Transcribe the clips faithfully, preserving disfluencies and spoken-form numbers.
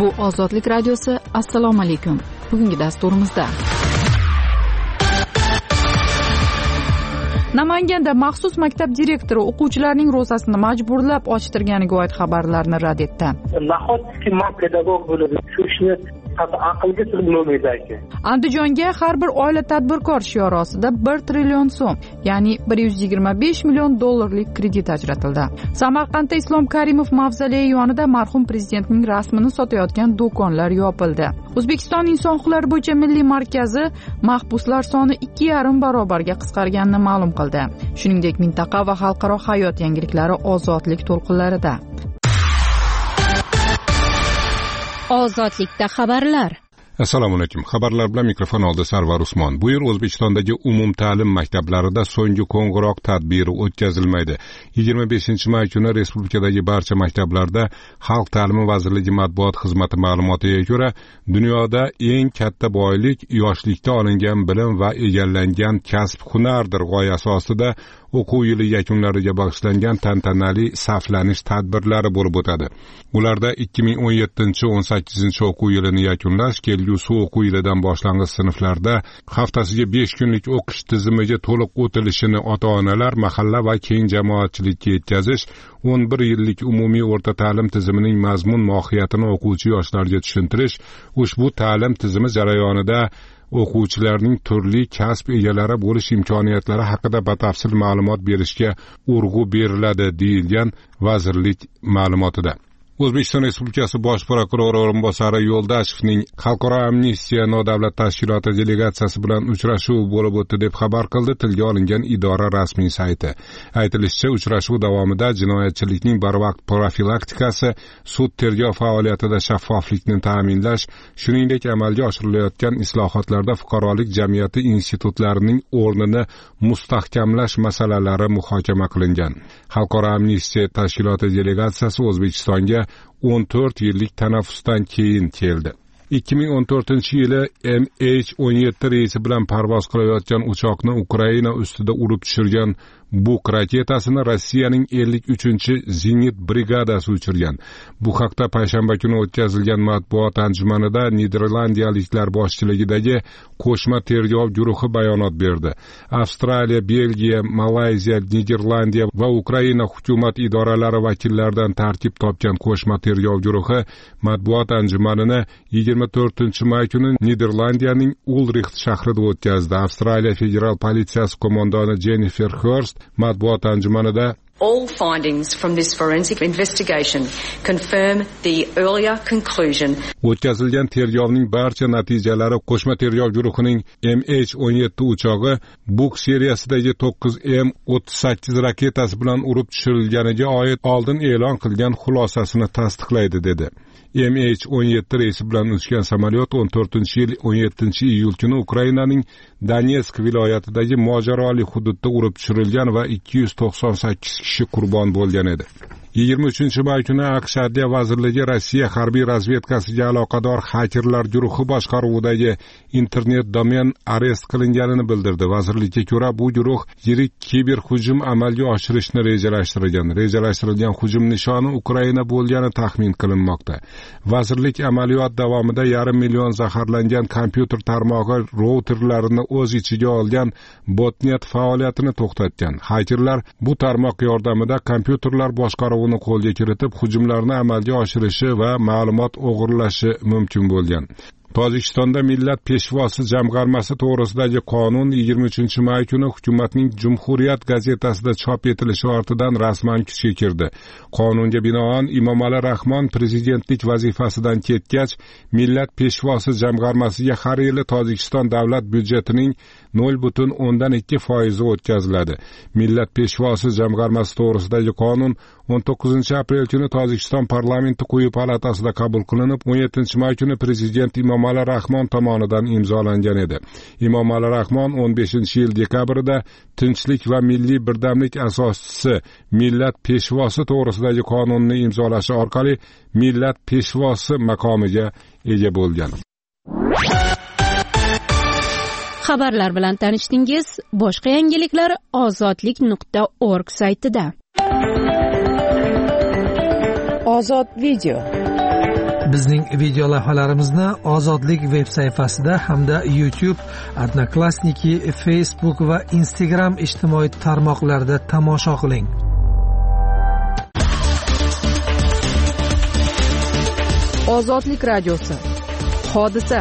Bu Ozodlik radiosi. Assalomu alaykum. Bugungi dasturimizda Namanganda maxsus maktab direktori o'quvchilarning ro'zasini majburlab ochtirganiga oid xabarlarni rad etdi. Nahotki men pedagog bo'lib shu ishni aqlga sig'maydi aka. Andijonga har bir oila tadbirkor shiori ostida bir trillion so'm, ya'ni bir yuz yigirma besh million dollarlik kredit ajratildi. Samarqandda Islom Karimov mavzoleyi yonida marhum prezidentning rasmini sotayotgan do'konlar yopildi. O'zbekiston inson huquqlari bo'yicha milliy markazi mahbuslar soni ikki yarim barobarga qisqarganini ma'lum qildi. Shuningdek, mintaqa va xalqaro hayot yangiliklari ozodlik to'lqinlarida. Ozodlikda xabarlar. Assalomu alaykum. Xabarlar bilan mikrofon oldi Sarvar Usmon. Bu yil O'zbekistondagi umumta'lim maktablarida so'nggi qo'ng'iroq tadbiri o'tkazilmaydi. yigirma beshinchi may kuni respublikadagi barcha maktablarda Xalq ta'limi vazirligi matbuot xizmati ma'lumotiga ko'ra, dunyoda eng katta boylik yoshlikda olingan bilim va egallangan kasb hunardir g'oyasi ostida o'quv yili yakunlariga bag'ishlangan tantanali saflanish tadbirlari bo'lib o'tadi. Ularda ikki ming o'n yettinchi o'n sakkizinchi o'quv yilini yakunlash, kelgusi o'quv yilidan boshlang'ich sinflarda haftasiga besh kunlik o'qish tizimiga to'liq o'tilishini ota-onalar, mahalla va keng jamoatchilikka yetkazish, o'n bir yillik umumiy o'rta ta'lim tizimining mazmun mohiyatini o'quvchi yoshlarga tushuntirish, ushbu ta'lim tizimi jarayonida o'quvchilarning turli kasb egalari bo'lish imkoniyatlari haqida batafsil ma'lumot berishga urg'u beriladi, deyilgan vazirlik ma'lumotida. O'zbekiston Respublikasi Bosh prokurori o'rinbosari Yo'ldashevning Xalqaro amnistiya nodavlat tashkiloti delegatsiyasi bilan uchrashuv bo'lib o'tdi deb xabar qildi tilga olingan idora rasmiy sayti. Aytilishicha, uchrashuv davomida jinoyatchilikning barvaqt profilaktikasi, sud tergov faoliyatida shaffoflikni ta'minlash, shuningdek amalga oshirilayotgan islohotlarda fuqarolik jamiyati institutlarining o'rnini mustahkamlash masalalari muhokama qilingan. Xalqaro amnistiya tashkiloti delegatsiyasi O'zbekistonga o'n to'rt yillik tanaffusdan keyin keldi. ikki ming o'n to'rtinchi yili M H o'n yetti reysi bilan parvoz qilayotgan uchoqni Ukraina ustida urib tushirgan Buk raketasini Rossiyaning ellik uchinchi zenit brigadasi uchirgan. Bu haqda payshanba kuni o'tkazilgan matbuot anjumanida Niderlandiyaliklar boshchiligidagi qo'shma tergov guruhi bayonot berdi. Avstraliya, Belgiya, Malayziya, Niderlandiya va Ukraina hukumat idoralari vakillaridan tarkib topgan qo'shma tergov guruhi matbuot anjumanini yigirma to'rtinchi may kuni Niderlandiyaning Ulricht shahrida o'tkazdi. Avstraliya federal politsiyasi qo'mondoni Jennifer Hurst matbuot anjumanida All findings from this forensic investigation confirm the earlier conclusion. O'tkazilgan tergovning barcha natijalari qo'shma tergov guruhining M H o'n yetti uchog'i Buk seriyasidagi to'qqiz M o'ttiz sakkiz raketasi bilan urib tushirilganiga oid oldin e'lon qilgan xulosasini tasdiqlaydi, dedi. M H o'n yetti reysi bilan uchgan samolyot o'n to'rtinchi yil o'n yettinchi iyul kuni Ukrainaning Donetsk viloyatidagi mojaroli hududda urib tushirilgan va ikki yuz to'qson sakkiz kishi qurbon bo'lgan edi. yigirma uchinchi may kuni AQSh Adliya vazirligi Rossiya harbiy razvedkasiga aloqador xakerlar guruhi boshqaruvidagi internet domen arest qilinganini bildirdi. Vazirlikka ko'ra, bu guruh yirik kiber hujum amalga oshirishni rejalashtirgan. Rejalashtirilgan hujum nishoni Ukraina bo'lgani taxmin qilinmoqda. Vazirlik amaliyot davomida yarim million zaharlangan kompyuter tarmog'i routerlarini o'z ichiga olgan botnet faoliyatini to'xtatgan. Xakerlar bu tarmoq yordamida kompyuterlar boshqaruvi uni qo'lga kiritib, hujumlarni amalga oshirishi va ma'lumot o'g'irlashi mumkin bo'lgan. Tojikistonda Millat peshvosi jamg'armasi to'g'risidagi qonun yigirma uchinchi may kuni hukumatning Jumhuriyat gazetasida chop etilishi ortidan rasman kuchga kirdi. Qonunga binoan Emomali Rahmon prezidentlik vazifasidan ketgach, Millat peshvosi jamg'armasiga har yili Tojikiston davlat byudjetining nol butun o'ndan ikki foizi o'tkaziladi. Millat peshvosi jamg'armasi to'g'risidagi qonun o'n to'qqizinchi aprel kuni Tojikiston parlamenti quyi palatasida qabul qilinib, o'n yettinchi may kuni prezident Emomali Rahmon tomonidan imzolangan edi. Emomali Rahmon o'n beshinchi yil dekabrida Tinchlik va milliy birdamlik asoschisi Millat peshvosi to'g'risidagi qonunni imzolashi orqali millat peshvosi maqomiga ega bo'lgan. Xabarlar bilan tanishdingiz. Boshqa yangiliklar ozodlik nuqta org saytida. Ozod video. Bizning video lavhalarimizni Ozodlik veb sayfasida hamda YouTube, Odnoklassniki, Facebook va Instagram ijtimoiy tarmoqlarida tomosha qiling. Ozodlik radiosi. Hodisa.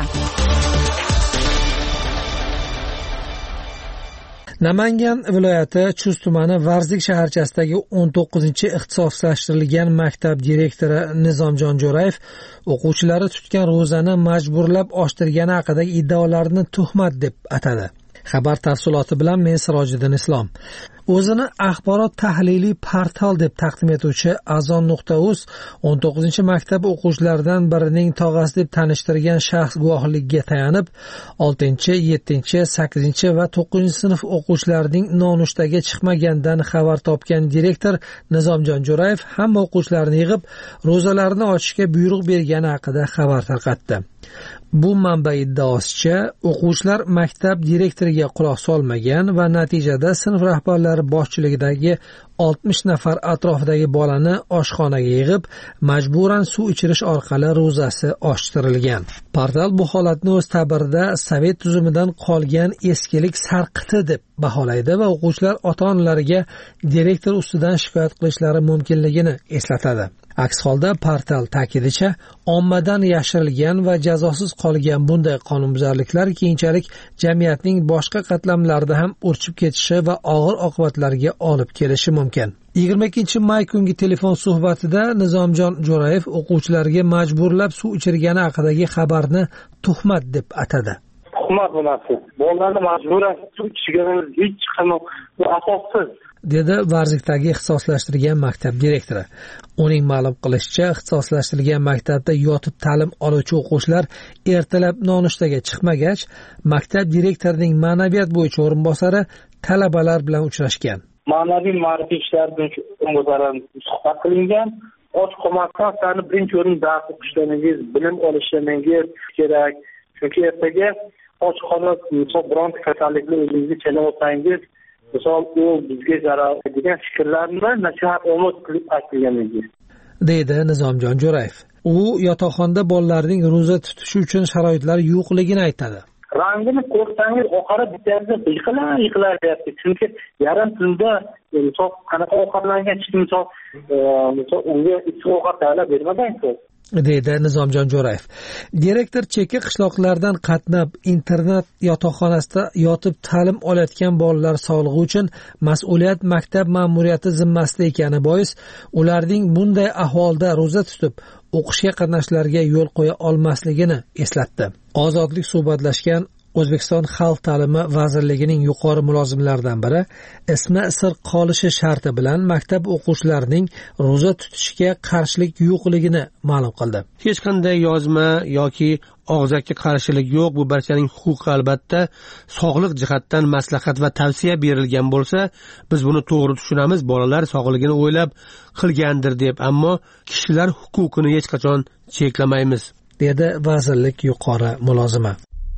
Namangan viloyati Chust tumani Varzlik shaharchasidagi o'n to'qqizinchi ixtisoslashtirilgan maktab direktori Nizomjon Jo'rayev o'quvchilari tutgan ro'zani majburlab ochtirgani haqidagi iddaolarni tuhmat deb atadi. Xabar tafsiloti bilan men Sirojiddin Islom. O'zini axborot tahliliy portal deb taqdim etuvchi azon nuqta uz o'n to'qqizinchi maktab o'quvchilaridan birining tog'asi deb tanishtirgan shaxs guvohligiga tayanib, oltinchi, yettinchi, sakkizinchi va to'qqizinchi sinf o'quvchilarining nonushtaga chiqmaganidan xabar topgan direktor Nizomjon Jo'rayev hamma o'quvchilarni yig'ib, ro'zalarni ochishga buyruq bergani haqida xabar tarqatdi. Bu manba iddaosicha, o'quvchilar maktab direktoriga quloq solmagan va natijada sinf rahbarlari boshchiligidagi oltmish nafar atrofidagi bolani oshxonaga yig'ib, majburan suv ichirish orqali ro'zasi ochtirilgan. Portal bu holatni o'z ta'birida Sovet tuzumidan qolgan eskilik sarqiti deb baholaydi va o'quvchilar ota-onalariga direktor ustidan shikoyat qilishlari mumkinligini eslatadi. Aks holda portal ta'kidicha, ommadan yashirilgan va jazosiz qolgan bunday qonunbuzarliklar keyinchalik jamiyatning boshqa qatlamlarida ham urchib ketishi va og'ir oqibatlarga olib kelishi mumkin. yigirma ikkinchi may kungi telefon suhbatida Nizomjon Jo'rayev o'quvchilarga majburlab suv ichirgani haqidagi xabarni tuhmat deb atadi. Tuhmat bu narsa. Bolalarni majburan suv ichirganimiz hech qanday asossiz, dedi Varzlikdagi ixtisoslashtirilgan maktab direktori. Uning ma'lum qilishicha, ixtisoslashtirilgan maktabda yotib ta'lim oluvchi o'quvchilar ertalab nonushtaga chiqmagach, maktab direktorining ma'naviyat bo'yicha o'rinbosari talabalar bilan uchrashgan. Ma'naviy ma'rifiy ishlar bo'yicha o'rinbosari suhbat qilingan. Och qolmasdan sani birinchi o'rin dars o'qishlaringiz, bilim olishlaringiz kerak. Chunki ertaga och qolib, misol bironta kasallikni o'zingizga chala olsangiz, misol u bizga zarar degan fikrlarni nasihat omad qilib aytilgan edi, deydi Nizomjon Jo'rayev. U yotoqxonada bolalarning ro'za tutishi uchun sharoitlar yo'qligini aytadi. Rangini ko'rsangiz oxiri bittasi yiqilar yiqilar deyapti. Chunki yarim tunda misol qanaqa ovqatlangan kishi misol misol unga issiq ovqat tayyorlab bermagan-ku, deydi Nizomjon Jo'rayev. Direktor chekka qishloqlardan qatnab internat yotoqxonasida yotib ta'lim olayotgan bolalar sog'lig'i uchun mas'uliyat maktab ma'muriyati zimmasida ekani bois, ularning bunday ahvolda ro'za tutib o'qishga qatnashishlariga yo'l qo'ya olmasligini eslatdi. Ozodlik suhbatlashgan O'zbekiston Xalq ta'limi vazirligining yuqori mulozimlaridan biri ismi sir qolishi sharti bilan maktab o'quvchilarining ro'za tutishiga qarshilik yo'qligini ma'lum qildi. Hech qanday yozma yoki og'zaki qarshilik yo'q, bu barchaning huquqi. Albatta, sog'liq jihatdan maslahat va tavsiya berilgan bo'lsa, biz buni to'g'ri tushunamiz, bolalar sog'ligini o'ylab qilgandir deb, ammo kishilar huquqini hech qachon cheklamaymiz, dedi vazirlik yuqori mulozimi.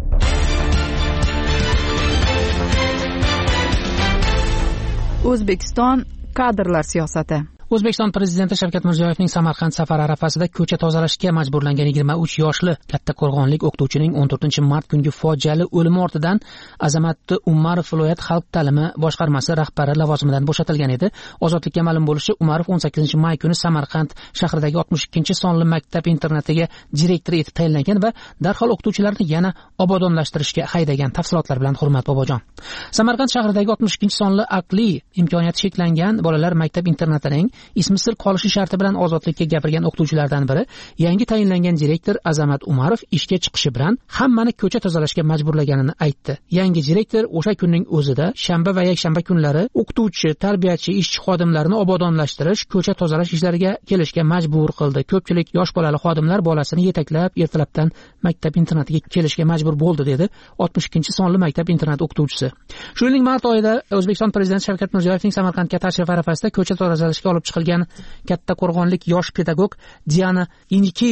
O'zbekiston kadrlar siyosati. O'zbekiston prezidenti Shavkat Mirziyoyevning Samarqand safari arafasida ko'cha tozalashga majburlangan yigirma uch yoshli kattaqo'rg'onlik o'qituvchining o'n to'rtinchi mart kungi fojiali o'limi ortidan Azamat Umarov viloyat xalq ta'limi boshqarmasi rahbari lavozimidan bo'shatilgan edi. Ozodlikka ma'lum bo'lishicha, Umarov o'n sakkizinchi may kuni Samarqand shahridagi oltmish ikkinchi sonli maktab internatiga direktor etib tayinlangan va darhol o'qituvchilarni yana obodonlashtirishga haydagan. Tafsilotlar bilan Hurmat Bobojon. Samarqand shahridagi oltmish ikkinchi sonli aqliy imkoniyati cheklangan bolalar maktab internatining ismi sir qolishi sharti bilan ozodlikka gapirgan o'qituvchilardan biri yangi tayinlangan direktor Azamat Umarov ishga chiqishi bilan hammani ko'cha tozalashga majburlaganini aytdi. Yangi direktor o'sha kunning o'zida shanba va yakshanba kunlari o'qituvchi, tarbiyachi, ishchi xodimlarni obodonlashtirish, ko'cha tozalash ishlariga kelishga majbur qildi. Ko'pchilik yosh bolali xodimlar bolasini yetaklab ertalabdan maktab internatiga kelishga majbur bo'ldi, dedi oltmish ikkinchi sonli maktab internat o'qituvchisi. Shuningdek, mart oyida O'zbekiston prezidenti Shavkat Mirziyoyevning Samarqandga tashrif arafasida ko'cha tozalashga olib chiqilgan kattaqo'rg'onlik yosh pedagog Diana Inikiyeva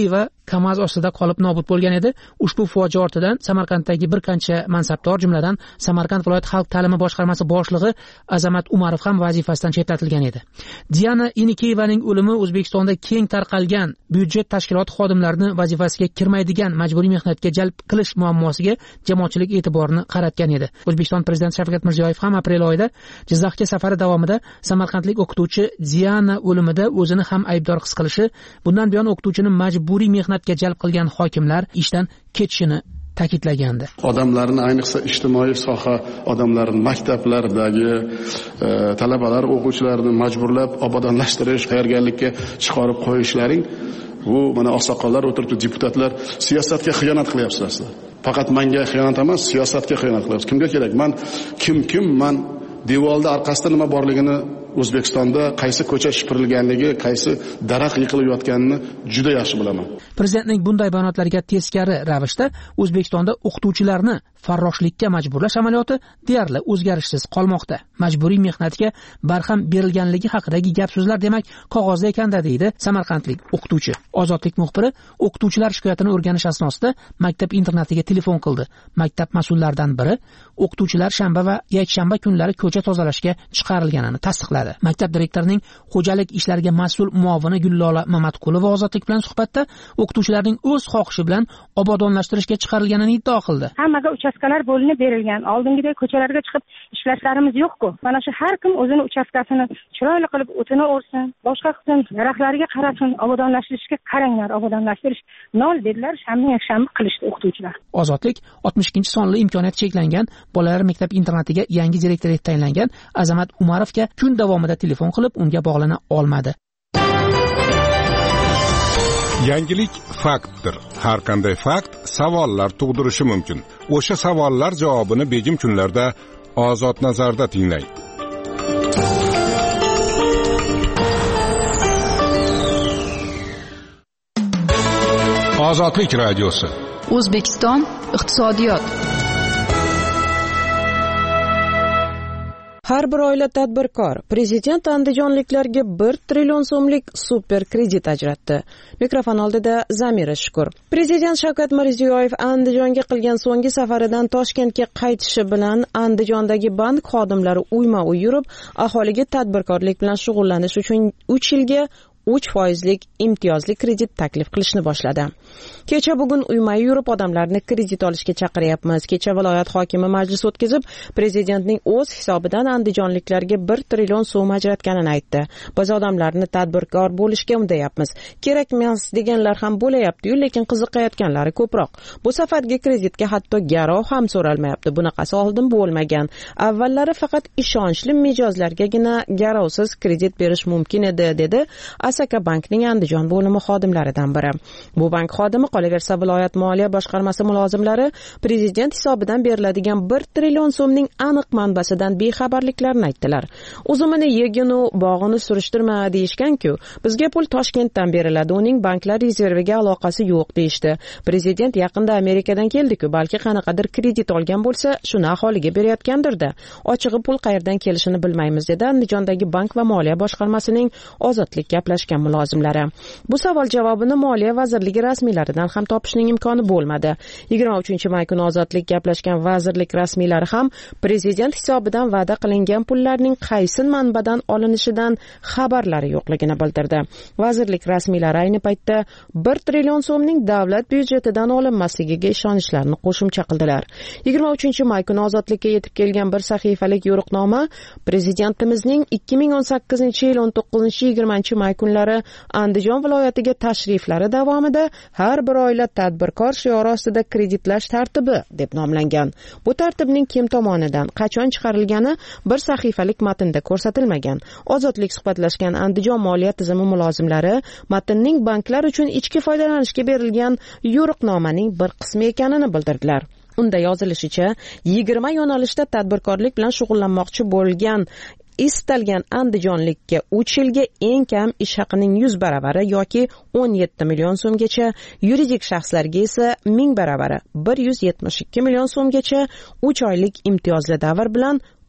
KAMAZ ostida qolib nobud bo'lgan edi. Ushbu fojia ortidan Samarqanddagi bir qancha mansabdor, jumladan Samarqand viloyat xalq ta'limi boshqarmasi boshlig'i Azamat Umarov ham vazifasidan chetlatilgan edi. Diana Inikiyevaning o'limi O'zbekistonda keng tarqalgan byudjet tashkiloti xodimlarini vazifasiga kirmaydigan majburiy mehnatga jalb qilish muammosiga jamoatchilik e'tiborini qaratgan edi. O'zbekiston prezidenti Shavkat Mirziyoyev ham aprel oyida Jizzaxga safari davomida samarqandlik o'qituvchi Diana o'limida o'zini ham aybdor his qilishi, bundan buyon o'qituvchini majburiy mehnatga jalb qilgan hokimlar ishdan ketishini ta'kidlagandi. Odamlarni, ayniqsa ijtimoiy soha odamlarini, maktablardagi e, talabalar, o'quvchilarni majburlab obodonlashtirish, tayyorgarlikka chiqarib qo'yishlaring, bu mana oqsoqollar o'tiribdi, deputatlar siyosatga xiyonat qilyapsizlar. Faqat menga xiyonat emas, siyosatga xiyonat qilyapsiz. Kimga kerak? Men kim kim men devorda orqasida nima borligini, O'zbekistonda qaysi ko'cha shipirilganligi, qaysi daraxt yiqilib yotganini juda yaxshi bilaman. Prezidentning bunday bayonotlariga teskari ravishda O'zbekistonda o'qituvchilarni farroshlikka majburlash amaliyoti deyarli o'zgarishsiz qolmoqda. Majburiy mehnatga barham berilganligi haqidagi gap so'zlar demak qog'ozda ekanda, deydi samarqandlik o'qituvchi. Ozodlik muxbiri o'qituvchilar shikoyatini o'rganish asnosida maktab internatiga telefon qildi. Maktab mas'ullaridan biri o'qituvchilar shanba va yakshanba kunlari ko'cha tozalashga chiqarilganini tasdiqladi. Maktab direktorining xo'jalik ishlariga mas'ul muovini Gullola Mamatqulova Ozodlik bilan suhbatda o'qituvchilarning o'z xohishi bilan obodonlashtirishga chiqarilganini iddao qildi. Hammaga uchastkalar bo'linib berilgan. Oldingidek ko'chalarga chiqib ishlashlarimız yo'q-ku. Mana shu har kim o'zini uchastkasini chiroyli qilib o'tini o'rsin, boshqa qilsin, daraxtlarga qarasin, obodonlashtirishga qaranglar, obodonlashtirish nol dedilar, shanba yakshanba qilishdi o'qituvchilar. Ozodlik oltmish ikkinchi sonli imkoniyati cheklangan bolalar maktab internatiga yangi direktor etib tayinlangan Azamat Umarovga kun davomida telefon qilib unga bog'lana olmadi. Yangilik faktdir. Har qanday fakt savollar tug'dirishi mumkin. O'sha savollar javobini begim kunlarda Ozod nazarda tinglang. Ozodlik radiosi. O'zbekiston iqtisodiyot. Har bir oila tadbirkor. Prezident andijonliklarga bir trillion so'mlik super kredit ajratdi. Mikrofon oldida Zamira Shukur. Prezident Shavkat Mirziyoyev Andijonga qilgan so'nggi safaridan Toshkentga qaytishi bilan Andijondagi bank xodimlari uyma-uy yurib, aholiga tadbirkorlik bilan shug'ullanish uchun uch yilga uch foizlik imtiyozli kredit taklif qilishni boshladi. Kecha bugun uyma yurib odamlarni kredit olishga chaqiryapmiz. Kecha viloyat hokimi majlis o'tkazib, prezidentning o'z hisobidan andijonliklarga bir trillion so'm ajratganini aytdi. Biz odamlarni tadbirkor bo'lishga undayapmiz. Kerak emas deganlar ham bo'layapti-yu, lekin qiziqayotganlari ko'proq. Bu safargi kreditga hatto garov ham so'ralmayapti. Bunaqasi oldin bo'lmagan. Avvallari faqat ishonchli mijozlargagina garovsiz kredit berish mumkin edi, dedi Asaka bankning Andijon bo'limi xodimlaridan biri. Bu bank xodimi qolaversa viloyat moliya boshqarmasi mulozimlari prezident hisobidan beriladigan bir trillion so'mning aniq manbasidan bexabarliklarini aytdilar. O'zimni yeginu bog'ini surishtirma deyishgan-ku, bizga pul Toshkentdan beriladi, uning banklar rezerviga aloqasi yo'q deyishdi. Prezident yaqinda Amerikadan keldi-ku, balki qanaqadir kredit olgan bo'lsa, shuni aholiga berayotgandir-da. Ochig'i pul qayerdan kelishini bilmaymiz, dedi Andijondagi bank va moliya boshqarmasining Ozodlik gaplashgan mulozimlari. Bu savol javobini Moliya vazirligi rasmiylaridan ham topishning imkoni bo'lmadi. yigirma uchinchi may kuni Ozodlik gaplashgan vazirlik rasmiylari ham prezident hisobidan va'da qilingan pullarning qaysi manbadan olinishidan xabarlari yo'qligini bildirdi. Vazirlik rasmiylari ayni paytda bir trillion so'mning davlat byudjetidan olinmasligiga ishonchlarini qo'shimcha qildilar. yigirma uchinchi may kuni Ozodlikka yetib kelgan bir sahifalik yo'riqnoma prezidentimizning ikki ming o'n sakkizinchi yil o'n to'qqizinchi yigirmanchi may kunlari Andijon viloyatiga tashriflari davomida har bir oila tadbirkor shiori ostida kreditlash tartibi deb nomlangan. Bu tartibning kim tomonidan, qachon chiqarilgani bir sahifalik matnda ko'rsatilmagan. Ozodlik suhbatlashgan Andijon moliya tizimi mulozimlari matnning banklar uchun ichki foydalanishga berilgan yo'riqnomaning bir qismi ekanini bildirdilar. Unda yozilishicha, yigirma yo'nalishda tadbirkorlik bilan shug'ullanmoqchi bo'lgan istalgan andijonlikka uch yilga eng kam ish haqining yuz baravari yoki o'n yetti million so'mgacha, yuridik shaxslarga esa ming baravari bir yuz yetmish ikki million so'mgacha uch oylik imtiyozli davr bilan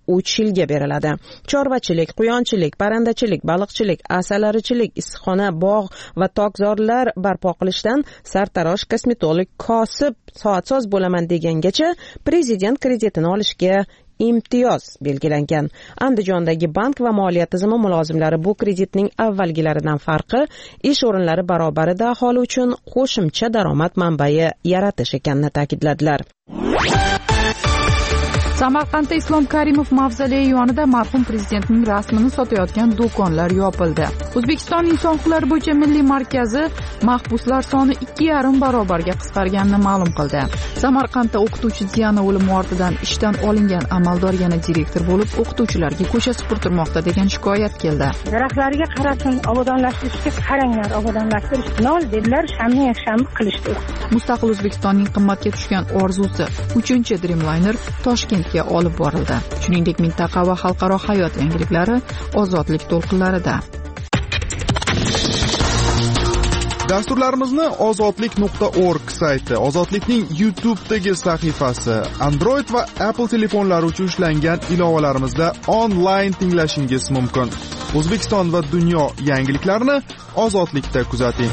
uch yilga beriladi. Chorvachilik, quyonchilik, parrandachilik, baliqchilik, asalarichilik, issiqxona, bog' va tokzorlar barpo qilishdan sartarosh, kosmetolog, kosib, soatsoz bo'laman degangacha prezident kreditini olishga imtiyoz belgilangan. Andijondagi bank va moliya tizimi mulozimlari bu kreditning avvalgilaridan farqi ish o'rinlari barobarida aholi uchun qo'shimcha daromad manbai yaratish ekanini ta'kidladilar. Samarqandda Islom Karimov mavzoleyi yonida marhum prezidentning rasmini sotayotgan do'konlar yopildi. O'zbekiston Inson huquqlari bo'yicha milliy markazi mahbuslar soni ikki yarim barobarga qisqarganini ma'lum qildi. Samarqandda o'qituvchi Diana o'limi ortidan ishdan olingan amaldor yana direktor bo'lib, o'qituvchilarga ko'cha supurtirmoqda degan shikoyat keldi. Daraxtlarga qarashin, obodonlashtirishga qaranglar, obodonlashtirish nol dedilar, shamni yakshanba qilishdi. Mustaqil O'zbekistonning qimmatga tushgan orzusi uchinchi Dreamliner Toshkent olib borildi. Shuningdek, mintaqa va xalqaro hayot yangiliklari ozodlik to'lqinlarida. Dasturlarimizni ozodlik nuqta org sayti, Ozodlikning YouTube'dagi sahifasi, Android va Apple telefonlari uchun ishlangan ilovalarimizda onlayn tinglashingiz mumkin. O'zbekiston va dunyo yangiliklarini Ozodlikda kuzating.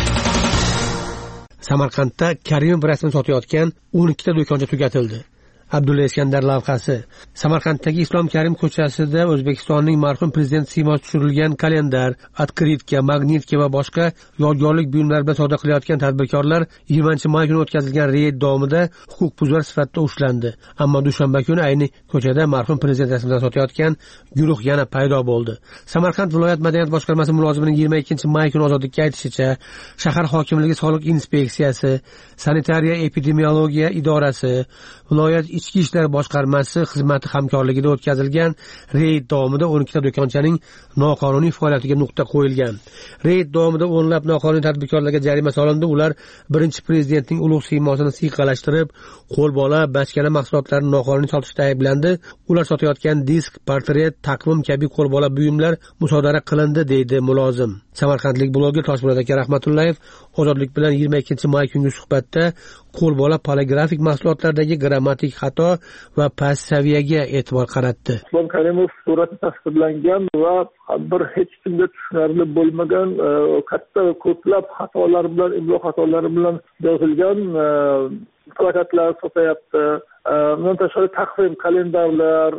Samarqandda Karimov rasmini sotayotgan o'n ikkita do'koncha tugatildi. Abdulla Iskandar lavhasi. Samarqanddagi Islom Karim ko'chasida O'zbekistonning marhum prezident siymosi tushirilgan kalendar, otkritka, magnitka va boshqa yodgorlik buyumlari bilan savdo qilayotgan tadbirkorlar yigirmanchi may kuni o'tkazilgan reyd davomida huquqbuzar sifatida ushlandi. Ammo dushanba kuni ayni ko'chada marhum prezident rasmini sotayotgan guruh yana paydo bo'ldi. Samarqand viloyat madaniyat boshqarmasi mulozimining yigirma ikkinchi may kuni ozodlikka aytishicha, shahar hokimligi soliq inspeksiyasi, sanitariya epidemiologiya idorasi, viloyat ichki ishlar boshqarmasi xizmati hamkorligida o'tkazilgan reyd davomida o'n ikkita do'konchaning noqonuniy faoliyatiga nuqta qo'yilgan. Reyd davomida o'nlab noqonuniy tadbirkorlarga jarima solindi. Ular birinchi prezidentning ulug' siymosini siyqalashtirib, qo'lbola, bachkana mahsulotlarini noqonuniy sotishda ayblandi. Ular sotayotgan disk, portret, taqvim kabi qo'lbola buyumlar musodara qilindi, deydi mulozim. Samarqandlik bloger Toshpo'lat aka Rahmatullayev Ozodlik bilan yigirma ikkinchi may kungi suhbatda qo'lbola poligrafik mahsulotlardagi grammatik xato va past saviyaga e'tibor qaratdi. Islom Karimov surati tasvirlangan va bir hech kimga tushunarli bo'lmagan katta ko'plab xatolar bilan, imlo xatolari bilan yozilgan plakatlar sotyapti. Bundan tashqari taqvim, kalendarlar,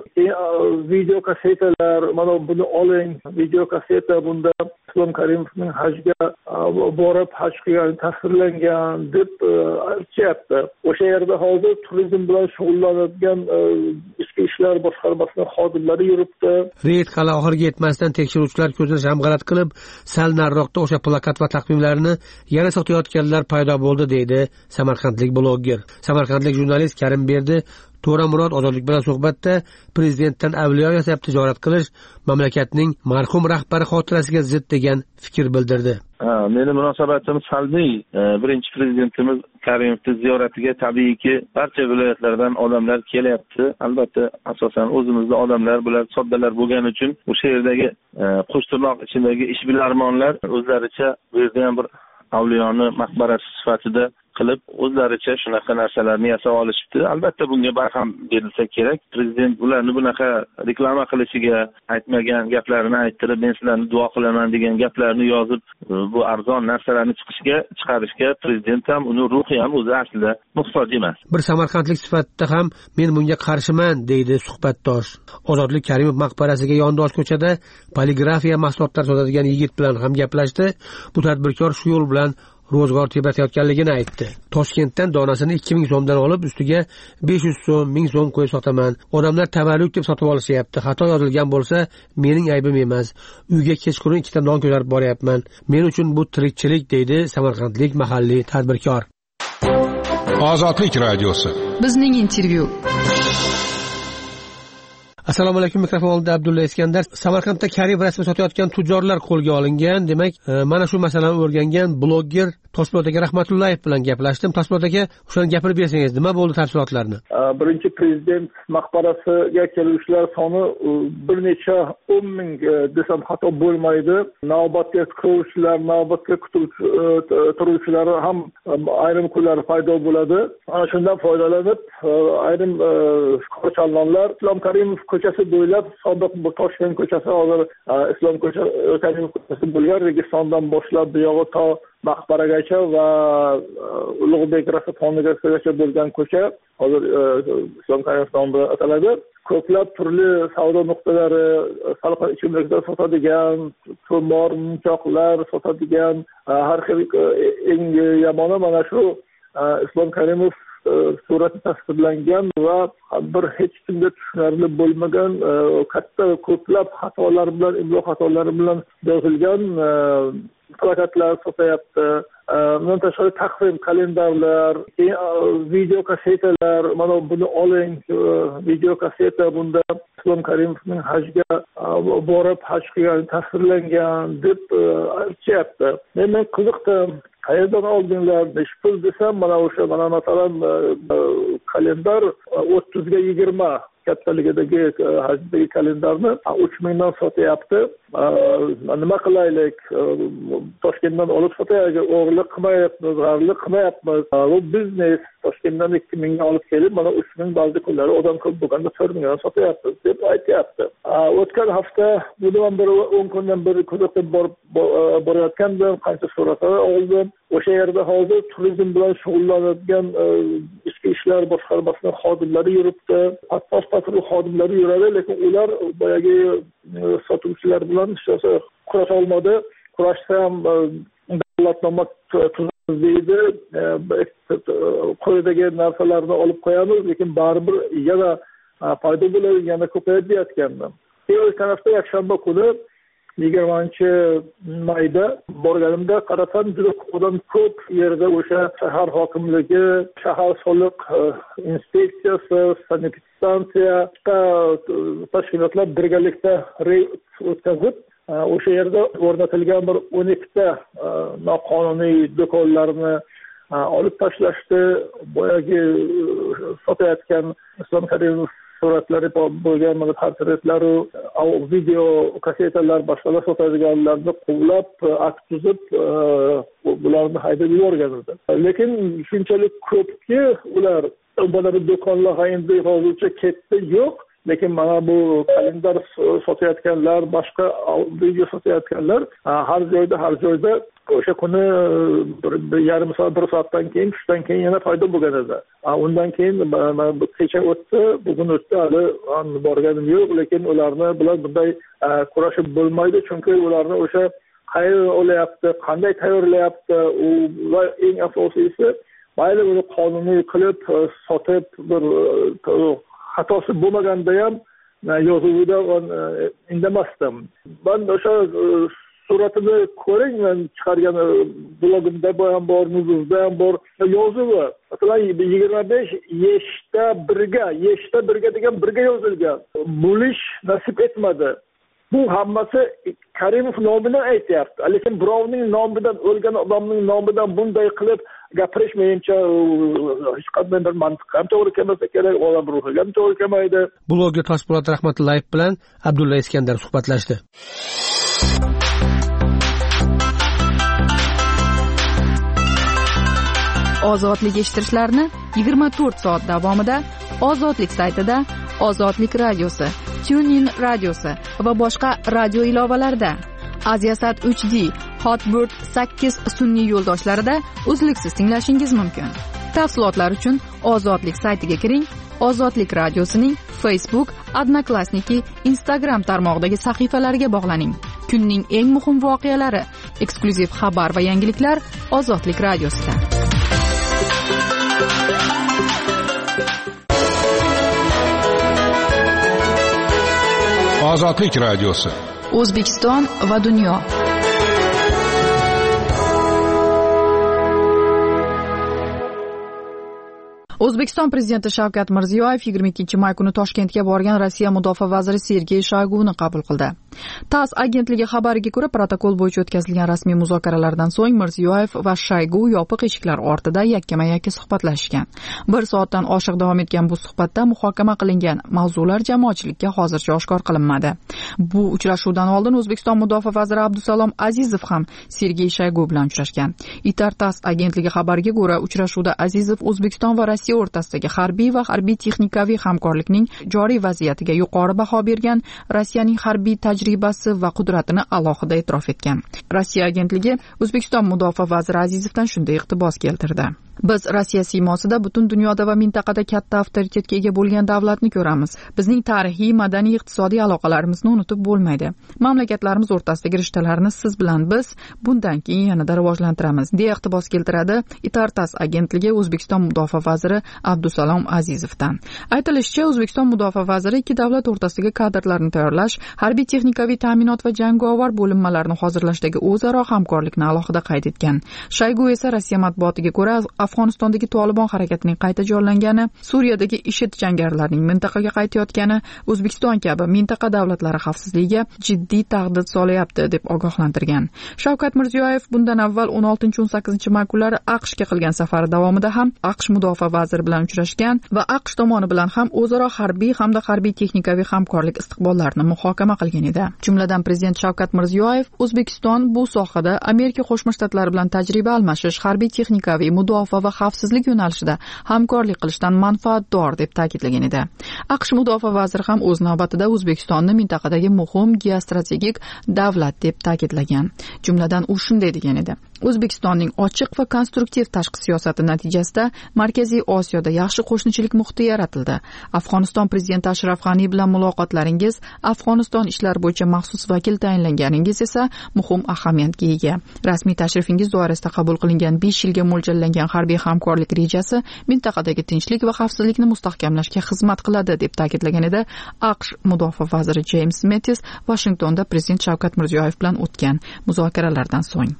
video kasetalar, mana buni oling, video kaseta bunda Islom Karimovning hajga borib haj qilgani tasvirlangan deb aytishyapti. O'sha yerda hozir turizm bilan shug'ullanadigan ichki ishlar boshqarmasining xodimlari yuribdi. Reyd hali oxiriga yetmasdan tekshiruvchilar ko'zini shamg'alat qilib, sal nariroqda o'sha plakat va taqvimlarni yana sotayotganlar paydo bo'ldi, deydi samarqandlik bloger. Samarqandlik jurnalist Karimberdi To'ra Murod Ozodlik bilan suhbatda prezidentdan avliyo yasab tijorat qilish mamlakatning marhum rahbari xotirasiga zid degan fikr bildirdi. Ha, meni munosabatim salbiy. Birinchi prezidentimiz Karimovning ziyoratiga tabiiyki barcha viloyatlardan odamlar kelyapti. Albatta, asosan o'zimizda odamlar, bular soddalar bo'lgani uchun o'sha yerdagi qo'shtirnoq ichidagi ishbilarmonlar o'zlaricha bu yerda ham bir avliyoni maqbarasi sifatida qilib o'zlaricha shunaqa narsalarni yasab olishibdi. Albatta bunga barham berilsa kerak. Prezident ularni bunaqa reklama qilishiga, aytmagan gaplarini ayttirib, men sizlarni duo qilaman degan gaplarni yozib, bu arzon narsalarni chiqishga, chiqarishga prezident ham, uni ruhi ham o'zi aslida muhtoj emas. Bir samarqandlik sifatida ham men bunga qarshiman, deydi suhbatdosh. Ozodlik Karimov maqbarasiga yondosh ko'chada poligrafiya mahsulotlar sotadigan yigit bilan ham gaplashdi. Bu tadbirkor shu yo'l bilan ro'zg'or tebratayotganligini aytdi. Toshkentdan donasini ikki ming so'mdan olib, ustiga besh yuz so'm, ming so'm qo'yib sotaman. Odamlar tavallud deb sotib olishyapti. Xato yozilgan bo'lsa, mening aybim emas. Uyga kechqurun ikkita non ko'tarib boryapman. Men uchun bu tirikchilik, deydi samarqandlik mahalliy tadbirkor. Ozodlik radiosi. Bizning intervyu. Assalomu alaykum, mikrofonda Abdulla Iskandar. Samarqandda Karimov rasmi sotayotgan tujorlar qo'lga olingan. Demak, mana shu masalani o'rgangan bloger Toshpo'lat aka Rahmatullayev bilan gaplashdim. Toshpo'lat aka, o'shani gapirib bersangiz, nima bo'ldi tafsilotlarni? Birinchi prezident maqbarasiga keluvchilar soni bir necha o'n ming desam xato bo'lmaydi. Navbatga kiruvchilar, navbatga turuvchilar ham ayrim kunlar paydo bo'ladi. Ana shundan foydalanib, ayrim korchalonlar Islom Karimov ko'chasi bo'ylab sobiq Toshkent ko'chasi, hozir Islom Karimov ko'chasi bo'lgan Registondan boshlab bu yog'i to maqbaragacha va Ulug'bek Rasaxonagacha bo'lgan ko'cha hozir Islom Karimov nomi bilan ataladi. Ko'plab turli savdo nuqtalari, salqin ichimliklar sotadigan, to'mor, munchoqlar sotadigan, har xil eng yomoni mana shu Islom Karimov surati tasvirlangan va bir hech kimga tushunarli bo'lmagan katta ko'plab xatolar bilan, imlo xatolari bilan yozilgan plakatlar sotyapti. Bundan tashqari taqvim, kalendarlar, video kasetalar, mana buni oling, video kaseta bunda Islom Karimovning hajga borib haj qilgani tasvirlangan deb aytishyapti. Men men qiziqdim. Qayerdan oldinglar? Besh pul desam, mana o'sha mana masalan kalendar o'ttizga yigirma kattaligidagi hajdagi kalendarni uch mingdan sotyapti. Nima qilaylik? Toshkentdan olib sotaylik, o'g'irlik qilmayapmiz, g'arlik qilmayapmiz. Bu biznes. Toshkentdan ikki mingga olib kelib, mana uch ming ba'zi kunlari odam ko'p bo'lganda to'rt mingdan sotyapmiz deb aytyapti. O'tgan hafta bundan bir o'n kundan beri kuzatib borayotgandim, qancha suratlar oldim. O'sha yerda hozir turizm bilan shug'ullanadigan ichki ishlar boshqarmasining xodimlari yuribdi. Pasport patrul xodimlari yuradi, lekin ular boyagi sotuvchilar bilan kurasha olmadi. Kurashsa ham davlatnoma tuzamiz deydi. Qo'ydagi narsalarni olib qo'yamiz, lekin baribir yana paydo bo'ladi, yana ko'payib deyotgandim. O'tgan hafta yakshanba kuni yigirmanchi mayda borganimda qarasam, juda odam ko'p yerda o'sha shahar hokimligi, shahar soliq inspeksiyasi, sanitariya tashkilotlar birgalikda reyd o'tkazib, o'sha yerda o'rnatilgan bir o'n ikkita noqonuniy do'konlarni olib tashlashdi. Boyagi sotayotgan Islom Karimov suratlari bo'lgan mana portretlaru, video kasetalar, boshqalar sotadiganlarni quvlab, akt tuzib, bularni haydab yuborgan edi. Lekin shunchalik ko'pki, ular mana bu do'konlar endi hozircha ketdi yo'q. Lekin mana bu kalendar sotayotganlar, boshqa video sotayotganlar har joyda, har joyda o'sha kuni bir yarim soat, bir soatdan keyin, tushdan keyin yana paydo bo'lgan edi. Undan keyin kecha o'tdi, bugun o'tdi, hali borganim yo'q, lekin ularni bilan bunday kurashib bo'lmaydi, chunki ularni o'sha qayerdan olyapti, qanday tayyorlayapti, va eng asosiysi mayli buni qonuniy qilib sotib, bir xatosi bo'lmaganda ham yozuvida indamasdim. Men o'sha suratini ko'ring, men chiqargan blogimda ham bor, nuzuzda ham bor. Yozuvi masalan yigirma besh yeshta birga, yeshta birga degan birga yozilgan. Bo'lish nasib etmadi. Bu hammasi Karimov nomidan aytyapti. Lekin birovning nomidan, o'lgan odamning nomidan bunday qilib gapirish menimcha hech qanday bir mantiq ham to'g'ri kelmasa kerak, odam ruhiga ham to'g'ri kelmaydi. Blogger Toshpo'lat Rahmatullayev bilan Abdulla Iskandar suhbatlashdi. Ozodlik eshittirishlarni yigirma to'rt soat davomida Ozodlik saytida, Ozodlik radiosi, TuneIn radiosi va boshqa radio ilovalarida, Aziasat uch D, Hotbird sakkiz sun'iy yo'ldoshlarida uzluksiz tinglashingiz mumkin. Tafsilotlar uchun Ozodlik saytiga kiring. Ozodlik radiosining Facebook, Odnoklassniki, Instagram tarmog'idagi sahifalariga bog'laning. Kunning eng muhim voqealari, eksklyuziv xabar va yangiliklar Ozodlik radiosida. Ozodlik radiosi. O'zbekiston va dunyo. O'zbekiston prezidenti Shavkat Mirziyoyev yigirma ikkinchi may kuni Toshkentga borgan Rossiya mudofaa vaziri Sergey Shoyguni qabul qildi. tass agentligi xabariga ko'ra, protokol bo'yicha o'tkazilgan rasmiy muzokaralardan so'ng Mirziyoyev va Shoygu yopiq eshiklar ortida yakkama-yakka suhbatlashgan. Bir soatdan oshiq davom etgan bu suhbatda muhokama qilingan mavzular jamoatchilikka hozircha oshkor qilinmadi. Bu uchrashuvdan oldin O'zbekiston mudofaa vaziri Abdusalom Azizov ham Sergey Shoygu bilan uchrashgan. Itar tass agentligi xabariga ko'ra, uchrashuvda Azizov O'zbekiston va Rossiya o'rtasidagi harbiy va harbiy texnikaviy hamkorlikning joriy vaziyatiga yuqori baho bergan, Rossiyaning harbiy tajribasi va qudratini alohida e'tirof etgan. Rossiya agentligi O'zbekiston mudofaa vaziri Azizovdan shunday iqtibos keltirdi. Biz Rossiya siymosida butun dunyoda va mintaqada katta avtoritetga ega bo'lgan davlatni ko'ramiz. Bizning tarixiy, madaniy, iqtisodiy aloqalarimizni unutib bo'lmaydi. Mamlakatlarimiz o'rtasidagi rishtalarni siz bilan biz bundan keyin yanada rivojlantiramiz, deya iqtibos keltiradi Itar tass agentligi O'zbekiston mudofaa vaziri Abdusalom Azizovdan. Aytilishicha, O'zbekiston mudofaa vaziri ikki davlat o'rtasidagi kadrlarni tayyorlash, harbiy texnikaviy ta'minot va jangovar bo'linmalarni hozirlashdagi o'zaro hamkorlikni alohida qayd etgan. Shoygu esa Rossiya matbuotiga ko'ra, Afg'onistondagi Tolibon harakatining qayta jonlangani, Suriyadagi IShID jangarilarining mintaqaga qaytayotgani O'zbekiston kabi mintaqa davlatlari xavfsizligiga jiddiy tahdid solyapti deb ogohlantirgan. Shavkat Mirziyoyev bundan avval o'n oltinchi o'n sakkizinchi may kunlari AQShga qilgan safari davomida ham AQSh mudofaa vaziri bilan uchrashgan va AQSh tomoni bilan ham o'zaro harbiy hamda harbiy texnikaviy hamkorlik istiqbollarini muhokama qilgan edi. Jumladan Prezident Shavkat Mirziyoyev O'zbekiston bu sohada Amerika Qo'shma Shtatlari bilan tajriba almashish, harbiy texnikaviy mudofaa va xavfsizlik yo'nalishida hamkorlik qilishdan manfaatdor deb ta'kidlagan edi. AQSh mudofaa vaziri ham o'z navbatida O'zbekistonni mintaqadagi muhim geostrategik davlat deb ta'kidlagan. Jumladan u shunday degan edi: O'zbekistonning ochiq va konstruktiv tashqi siyosati natijasida Markaziy Osiyoda yaxshi qo'shnichilik muhiti yaratildi. Afg'oniston prezidenti Ashraf G'ani bilan muloqotlaringiz, Afg'oniston ishlari bo'yicha maxsus vakil tayinlanganingiz esa muhim ahamiyatga ega. Rasmiy tashrifingiz doirasida qabul qilingan besh yilga mo'ljallangan harbiy hamkorlik rejasi mintaqadagi tinchlik va xavfsizlikni mustahkamlashga xizmat qiladi deb ta'kidlagan edi AQSh mudofaa vaziri James Mattis Washingtonda Prezident Shavkat Mirziyoyev bilan o'tgan muzokaralardan so'ng.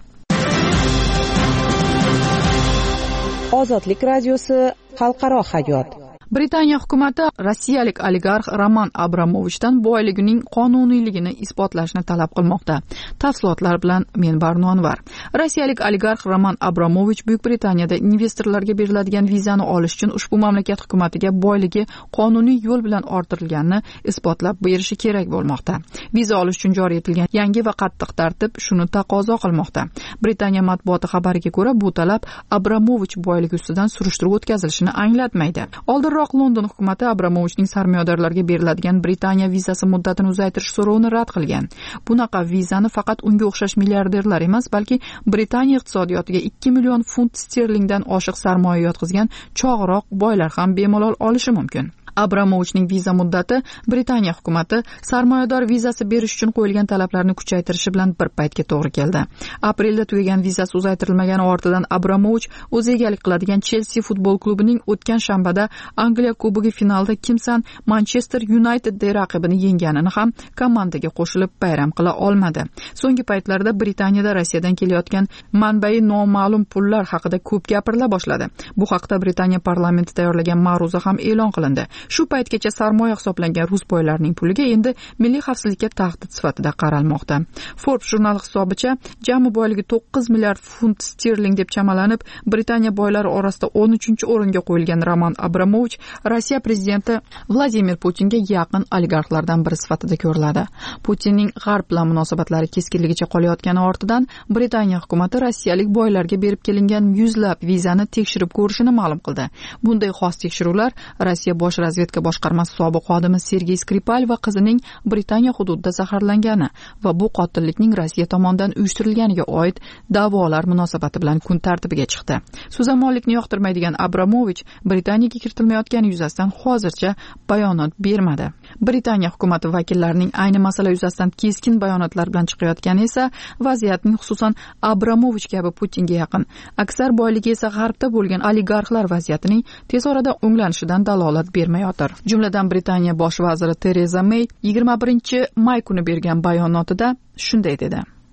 Ozodlik radiosi xalqaro hayot. Britaniya hukumati rossiyalik oligarx Roman Abramovichdan boyligining qonuniyligini isbotlashni talab qilmoqda. Tafsilotlar bilan men Barnonvar. Rossiyalik oligarx Roman Abramovich Buyuk Britaniyada investorlarga beriladigan vizani olish uchun ushbu mamlakat hukumatiga boyligi qonuniy yo'l bilan orttirilganini isbotlab berishi kerak bo'lmoqda. Viza olish uchun joriy etilgan yangi va qattiq tartib shuni taqozo qilmoqda. Britaniya matbuoti xabariga ko'ra, bu talab Abramovich boyligi ustidan surishtiruv o'tkazilishini anglatmaydi. Oldin London hukumati Abramovichning sarmoyadorlarga beriladigan Britaniya vizasi muddatini uzaytirish so'rovini rad qilgan. Bunaqa vizani faqat unga o'xshash milliarderlar emas, balki Britaniya iqtisodiyotiga ikki million funt sterlingdan oshiq sarmoya yotqizgan chog'roq boylar ham bemalol olishi mumkin. Abramovichning viza muddati Britaniya hukumati sarmoyador vizasi berish uchun qo'yilgan talablarni kuchaytirishi bilan bir paytga to'g'ri keldi. Aprelda tugagan vizasi uzaytirilmagani ortidan Abramovich o'zi egalik qiladigan Chelsea futbol klubining o'tgan shanbada Angliya Kubogi finalida Kimsan Manchester United raqibini yengganini ham komandaga qo'shilib bayram qila olmadi. So'nggi paytlarda Britaniyada Rossiyadan kelayotgan manbai noma'lum pullar haqida ko'p gapirila boshladi. Bu haqda Britaniya parlamenti tayyorlagan ma'ruza ham e'lon qilindi. Shu paytgacha sarmoya hisoblangan rus boylarining puliga endi milliy xavfsizlikka tahdid sifatida qaralmoqda. Forbes jurnali hisobicha, jami boyligi to'qqiz milliard funt sterling deb chamalanib, Britaniya boylari orasida o'n uchinchi o'ringa qo'yilgan Roman Abramovich Rossiya prezidenti Vladimir Putinga yaqin oligarxlardan biri sifatida ko'riladi. Putinning G'arb bilan munosabatlari keskinligicha qolayotgani ortidan Britaniya hukumati rossiyalik boylarga berib kelingan yuzlab vizani tekshirib ko'rishini ma'lum qildi. Bunday xos tekshiruvlar Rossiya bosh razvedka boshqarmasi sobiq xodimi Sergey Skripal va qizining Britaniya hududida zaharlangani va bu qotillikning Rossiya tomonidan uyushtirilganiga oid da'volar munosabati bilan kun tartibiga chiqdi. So'zamollikni yoqtirmaydigan Abramovich Britaniyaga kiritilmayotgani yuzasidan hozircha bayonot bermadi. Britaniya hukumati vakillarining ayni masala yuzasidan keskin bayonotlar bilan chiqayotgani esa vaziyatning xususan Abramovich kabi Putinga yaqin, aksar boyligi esa G'arbda bo'lgan oligarxlar vaziyatining tez orada o'nglanishidan dalolat bermayotir. Jumladan Britaniya bosh vaziri Tereza May yigirma birinchi may kuni bergan bayonotida shunday dedi: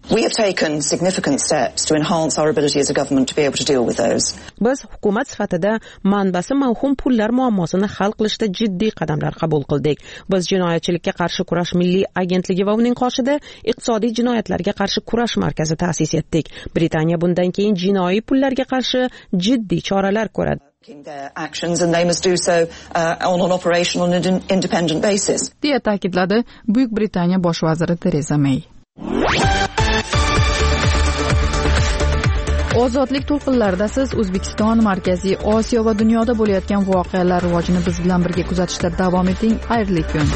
We have taken significant steps to enhance our ability as a government to be able to deal with those. Biz hukumat sifatida manbasi mavhum pullar muammosini hal qilishda jiddiy qadamlar qabul qildik. Biz jinoyatchilikka qarshi kurash milliy agentligi va uning qoshida iqtisodiy jinoyatlarga qarshi kurash markazi ta'sis etdik. Britaniya bundan keyin jinoiy pullarga qarshi jiddiy choralar ko'radi. Their actions and they must do so uh, on an operational and independent basis. deya ta'kidladi Buyuk Britaniya bosh vaziri Tereza May. Ozodlik to'lqinlarida siz O'zbekiston, Markaziy Osiyo va dunyoda bo'layotgan voqealar rivojini biz bilan birga kuzatishda davom eting. Xayrli kun.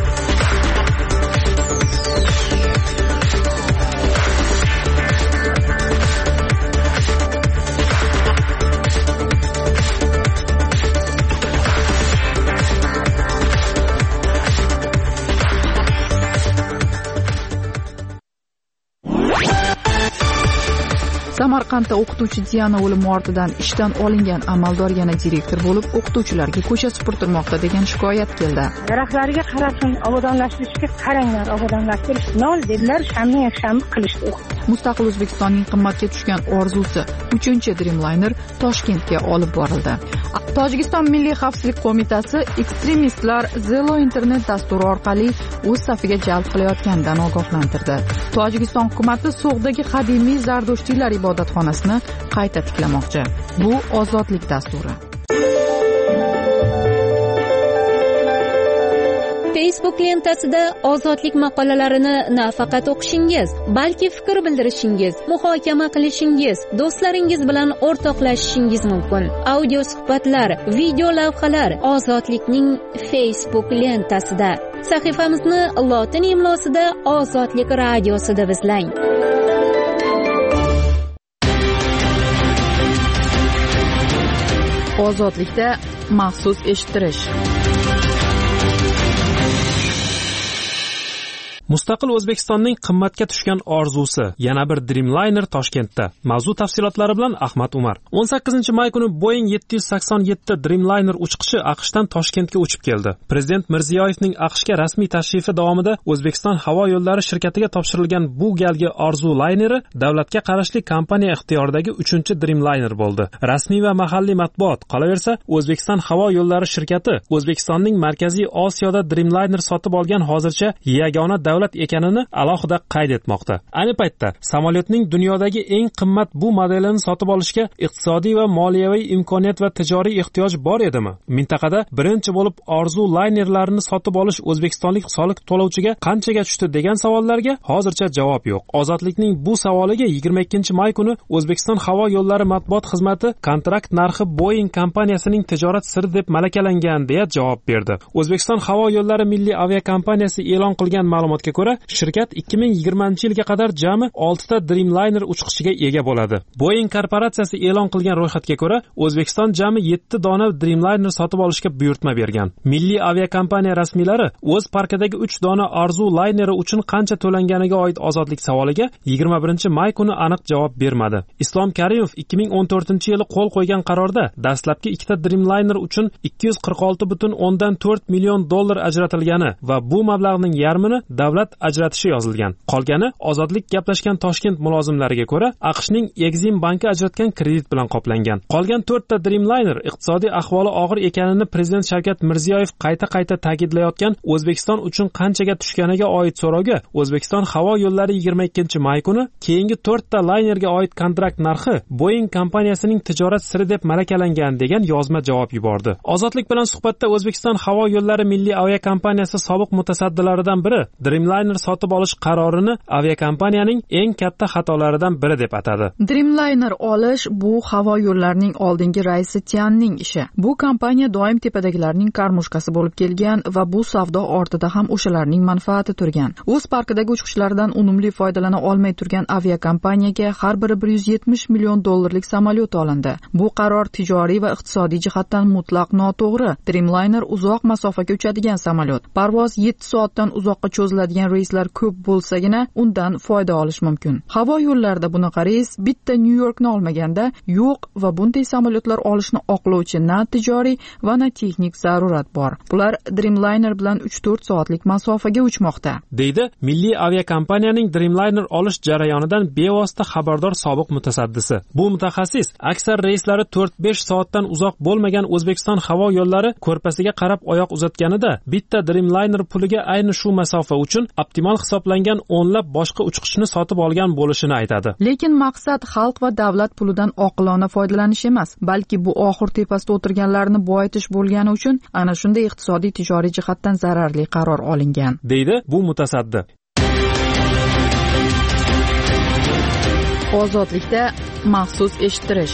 Samarqandda o'qituvchi Diana o'limi ortidan ishdan olingan amaldor yana direktor bo'lib, o'qituvchilarga ko'cha supurtirmoqda degan shikoyat keldi. Daraxtlarga qarashun, obodonlashtirishga qaranglar, obodonlashtirish nol dedilar, shamni yakshanni qilishdi. Mustaqil O'zbekistonning qimmatga tushgan orzusi uchinchi Dreamliner Toshkentga olib borildi. Tojikiston Milliy xavfsizlik qo'mitasi ekstremistlar Zelo internet dasturi orqali o'z safiga jalb qilayotganidan ogohlantirdi. Tojikiston hukumatı So'g'dagi qadimiy Zardushtiylar ibodatxonasini qayta tiklamoqchi. Bu ozodlik dasturi. Facebook lentasida ozodlik maqolalarini nafaqat o'qishingiz, balki fikr bildirishingiz, muhokama qilishingiz, do'stlaringiz bilan o'rtoqlashishingiz mumkin. Audio suhbatlar, video lavhalar ozodlikning Facebook lentasida. Sahifamizni lotin imlosida Ozodlik radiosida izlang. Ozodlikda maxsus eshittirish. Mustaqil O'zbekistonning qimmatga tushgan orzusi yana bir Dreamliner Toshkentda. Mavzu tafsilotlari bilan Ahmad Umar. o'n sakkizinchi may kuni Boeing yetti yuz sakson yetti Dreamliner uchqichi AQShdan Toshkentga uchib keldi. Prezident Mirziyoyevning AQShga rasmiy tashrifi davomida O'zbekiston havo yo'llari shirkatiga topshirilgan bu galgi orzu layneri davlatga qarashli kompaniya ixtiyoridagi uchinchi Dreamliner bo'ldi. Rasmiy va mahalliy matbuot qolaversa, O'zbekiston havo yo'llari shirkati O'zbekistonning Markaziy Osiyoda Dreamliner sotib olgan hozircha yagona davlat ekanini alohida qayd etmoqda. Ayni paytda samolyotning dunyodagi eng qimmat bu modelini sotib olishga iqtisodiy va moliyaviy imkoniyat va tijoriy ehtiyoj bor edimi? Mintaqada birinchi bo'lib orzu laynerlarini sotib olish o'zbekistonlik soliq to'lovchiga qanchaga tushdi degan savollarga hozircha javob yo'q. Ozodlikning bu savoliga yigirma ikkinchi may kuni O'zbekiston havo yo'llari matbuot xizmati kontrakt narxi Boeing kompaniyasining tijorat siri deb malakalangan deya javob berdi. O'zbekiston havo yo'llari milliy aviakompaniyasi e'lon qilgan ma'lumotga ko'ra, shirkat ikki ming yigirmanchi yilga qadar jami oltita Dreamliner uchqishiga ega bo'ladi. Boeing korporatsiyasi e'lon qilgan ro'yxatga ko'ra, O'zbekiston jami yetti dona Dreamliner sotib olishga buyurtma bergan. Milliy aviakompaniya rasmiylari o'z parkidagi uch dona orzu layneri uchun qancha to'langaniga oid ozodlik savoliga yigirma birinchi may kuni aniq javob bermadi. Islom Karimov ikki ming o'n to'rtinchi yili qo'l qo'ygan qarorda dastlabki ikkita Dreamliner uchun ikki yuz qirq olti butun o'ndan to'rt million dollar ajratilgani va bu mablag'ning yarmini davlat ajratishi yozilgan. Qolgani ozodlik gaplashgan Toshkent mulozimlariga ko'ra, AQShning Exim banki ajratgan kredit bilan qoplangan. Qolgan to'rtta Dreamliner iqtisodiy ahvoli og'ir ekanini prezident Shavkat Mirziyoyev qayta-qayta ta'kidlayotgan O'zbekiston uchun qanchaga tushganiga oid so'rovga O'zbekiston havo yo'llari yigirma ikkinchi may kuni keyingi to'rtta laynerga oid kontrakt narxi Boeing kompaniyasining tijorat siri deb malakalangan degan yozma javob yubordi. Ozodlik bilan suhbatda O'zbekiston havo yo'llari milliy aviakompaniyasi sobiq mutasaddilaridan biri Dreamliner sotib olish qarorini aviakompaniyaning eng katta xatolaridan biri deb atadi. Dreamliner olish bu havo yo'llarining oldingi raisi Tianning ishi. Bu kompaniya doim tepadagilarning qarmushkasi bo'lib kelgan va bu savdo ortida ham o'shalarning manfaati turgan. O'z parkidagi uchqishlardan unumli foydalana olmay turgan aviakompaniyaga har biri bir yuz yetmish million dollarlik samolyot olindi. Bu qaror tijoriy va iqtisodiy jihatdan mutlaq noto'g'ri. Dreamliner uzoq masofaga uchadigan samolyot. Parvoz yetti soatdan uzoqqa cho'ziladi uchadigan reyslar ko'p bo'lsagina undan foyda olish mumkin. Havo yo'llarida bunaqa reys bitta Nyu-Yorkni olmaganda yo'q va bunday samolyotlar olishni oqlovchi na tijoriy va na texnik zarurat bor. Bular Dreamliner bilan uch to'rt soatlik masofaga uchmoqda, deydi milliy aviakompaniyaning Dreamliner olish jarayonidan bevosita xabardor sobiq mutasaddisi. Bu mutaxassis aksar reyslari to'rt besh soatdan uzoq bo'lmagan O'zbekiston havo yo'llari ko'rpasiga qarab oyoq uzatganida bitta Dreamliner puliga ayni shu masofa uchun optimal hisoblangan o'nlab boshqa uchqichni sotib olgan bo'lishini aytadi. Lekin maqsad xalq va davlat pulidan oqilona foydalanish emas, balki bu oxir tepasida o'tirganlarni boyitish bo'lgani uchun ana shunday iqtisodiy tijoriy jihatdan zararli qaror olingan, deydi bu mutasaddi. Ozodlikda maxsus eshittirish.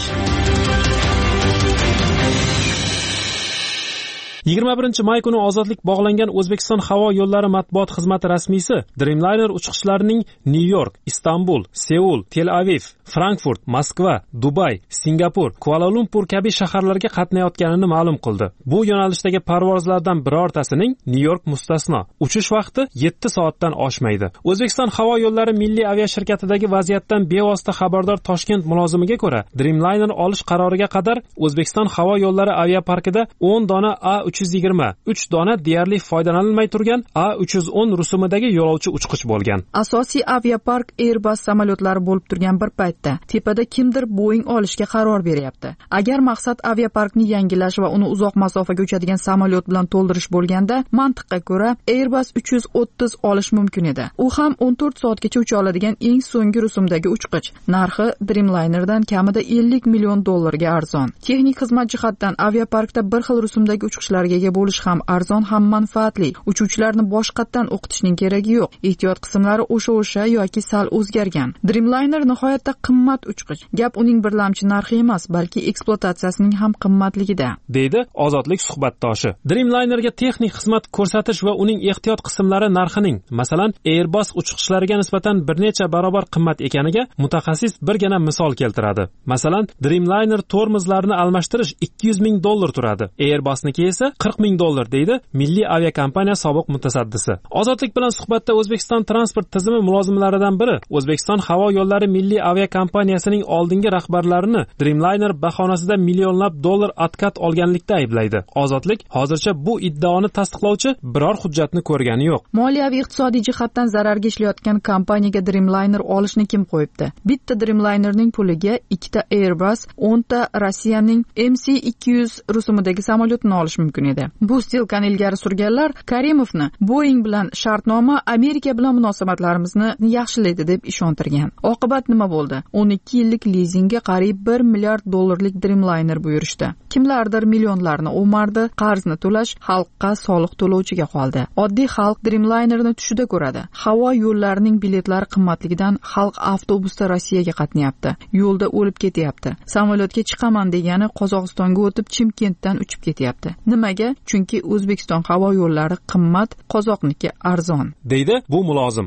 yigirma birinchi may kuni ozodlik bog'langan O'zbekiston havo yo'llari matbuot xizmati rasmiysi Dreamliner uchqishlarining Nyu-York, Istanbul, Seul, Tel Aviv, Frankfurt, Moskva, Dubay, Singapur, Kuala-Lumpur kabi shaharlarga qatnayotganini ma'lum qildi. Bu yo'nalishdagi parvozlardan birortasining Nyu-York mustasno. Uchish vaqti yetti soatdan oshmaydi. O'zbekiston havo yo'llari milliy aviashirkatidagi vaziyatdan bevosita xabardor Toshkent mulozimiga ko'ra, Dreamliner olish qaroriga qadar O'zbekiston havo yo'llari aviaparkida o'n dona A uch yuz yigirma, uch dona deyarli foydalanilmay turgan A uch yuz o'n rusumidagi yo'lovchi uchqich bo'lgan. Asosiy aviapark Airbus samolyotlari bo'lib turgan bir paytda tepada kimdir Boeing olishga qaror beryapti. Agar maqsad aviaparkni yangilash va uni uzoq masofaga uchadigan samolyot bilan to'ldirish bo'lganda, mantiqqa ko'ra Airbus uch yuz o'ttiz olish mumkin edi. U ham o'n to'rt soatgacha ucha oladigan eng so'nggi rusumdagi uchqich. Narxi Dreamlinerdan kamida ellik million dollarga arzon. Texnik xizmat jihatdan aviaparkda bir xil rusumdagi uchqishlar ega bo'lish ham arzon ham manfaatli. Uchuvchilarni boshqatdan o'qitishning keragi yo'q. Ehtiyot qismlari o'sha-o'sha yoki sal o'zgargan. Dreamliner nihoyatda qimmat uchqich. Gap uning birlamchi narxi emas, balki ekspluatatsiyasining ham qimmatligida, deydi Ozodlik suhbatdoshi. Dreamlinerga texnik xizmat ko'rsatish va uning ehtiyot qismlari narxining, masalan, Airbus uchqichlariga nisbatan bir necha barobar qimmat ekaniga mutaxassis birgina misol keltiradi. Masalan, Dreamliner tormozlarini almashtirish ikki yuz ming dollar turadi. Airbusniki esa qirq ming dollar, deydi milliy aviakompaniya sobiq mutasaddisi. Ozodlik bilan suhbatda O'zbekiston transport tizimi mulozimlaridan biri O'zbekiston havo yo'llari milliy aviakompaniyasining oldingi rahbarlarini Dreamliner bahonasida millionlab dollar atkat olganlikda ayblaydi. Ozodlik hozircha bu iddaoni tasdiqlovchi biror hujjatni ko'rgani yo'q. Moliyaviy iqtisodiy jihatdan zararga ishlayotgan kompaniyaga Dreamliner olishni kim qo'yibdi? Bitta Dreamlinerning puliga ikkita Airbus, o'nta Rossiyaning M C ikki yuz rusumidagi samolyotni olish mumkin edi. Bu stilkani ilgari surganlar Karimovni Boeing bilan shartnoma Amerika bilan munosabatlarimizni yaxshilaydi deb ishontirgan. Oqibat nima bo'ldi? o'n ikki yillik lizingga qariyb bir milliard dollarlik Dreamliner buyurishdi. Kimlardir millionlarni o'mardi, qarzni to'lash xalqqa soliq to'lovchiga qoldi. Oddiy xalq Dreamlinerni tushida ko'radi. Havo yo'llarining biletlari qimmatligidan xalq avtobusda Rossiyaga qatnayapti. Yo'lda o'lib ketyapti. Samolyotga chiqaman degani Qozog'istonga o'tib Chimkentdan uchib ketyapti. Nimaga? Chunki O'zbekiston havo yo'llari qimmat, qozoqniki arzon, deydi bu mulozim.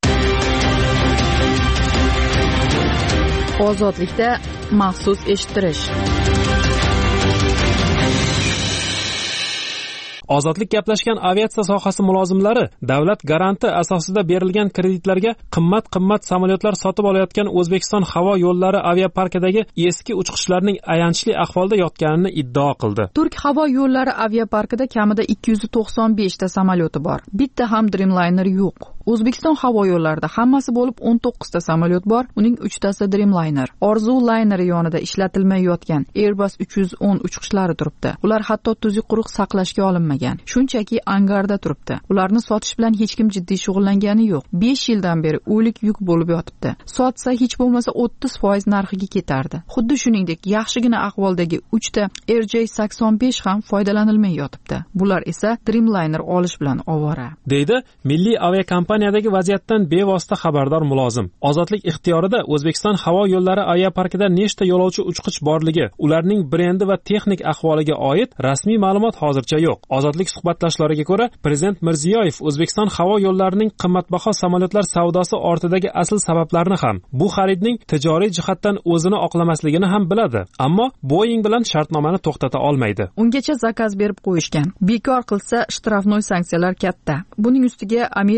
Ozodlikda maxsus eshittirish. Ozodlik gaplashgan aviatsiya sohasi mulozimlari davlat garanti asosida berilgan kreditlarga qimmat-qimmat samolyotlar sotib olayotgan O'zbekiston havo yo'llari aviaparkidagi eski uchqichlarning ayanchli ahvolda yotganini iddao qildi. Turk havo yo'llari aviaparkida kamida ikki yuz to'qson besh ta samolyoti bor. Bitta ham Dreamliner yo'q. O'zbekiston havo yo'llarida hammasi bo'lib o'n to'qqiz ta samolyot bor, uning uch tasi Dreamliner. Orzu Liner yonida ishlatilmay yotgan Airbus uch yuz o'n uchqishlari turibdi. Ular hatto tuzuq quruq saqlashga olinmagan. Shunchaki angarda turibdi. Ularni sotish bilan hech kim jiddiy shug'ullangani yo'q. besh yildan beri o'lik yuk bo'lib yotibdi. Sotsa hech bo'lmasa o'ttiz foiz narxiga ketardi. Xuddi shuningdek, yaxshigina ahvoldagi uch ta R J sakson besh ham foydalanilmay yotibdi. Bular esa Dreamliner olish bilan ovora, deydi milliy aviakompaniyadagi vaziyatdan bevosita xabardor mulozim. Ozodlik ixtiyorida O'zbekiston havo yo'llari aviaparkida nechta yo'lovchi uchqich borligi, ularning brendi va texnik ahvoliga oid rasmiy ma'lumot hozircha yo'q. Ozodlik suhbatdoshlariga ko'ra, Prezident Mirziyoyev O'zbekiston havo yo'llarining qimmatbaho samolyotlar savdosi ortidagi asl sabablarni ham, bu xaridning tijoriy jihatdan o'zini oqlamasligini ham biladi. Ammo Boeing bilan shartnomani to'xtata olmaydi. Ungacha zakaz berib qo'yishgan. Bekor qilsa shtrafnoy sanksiyalar katta. Buning ustiga Amerika bilan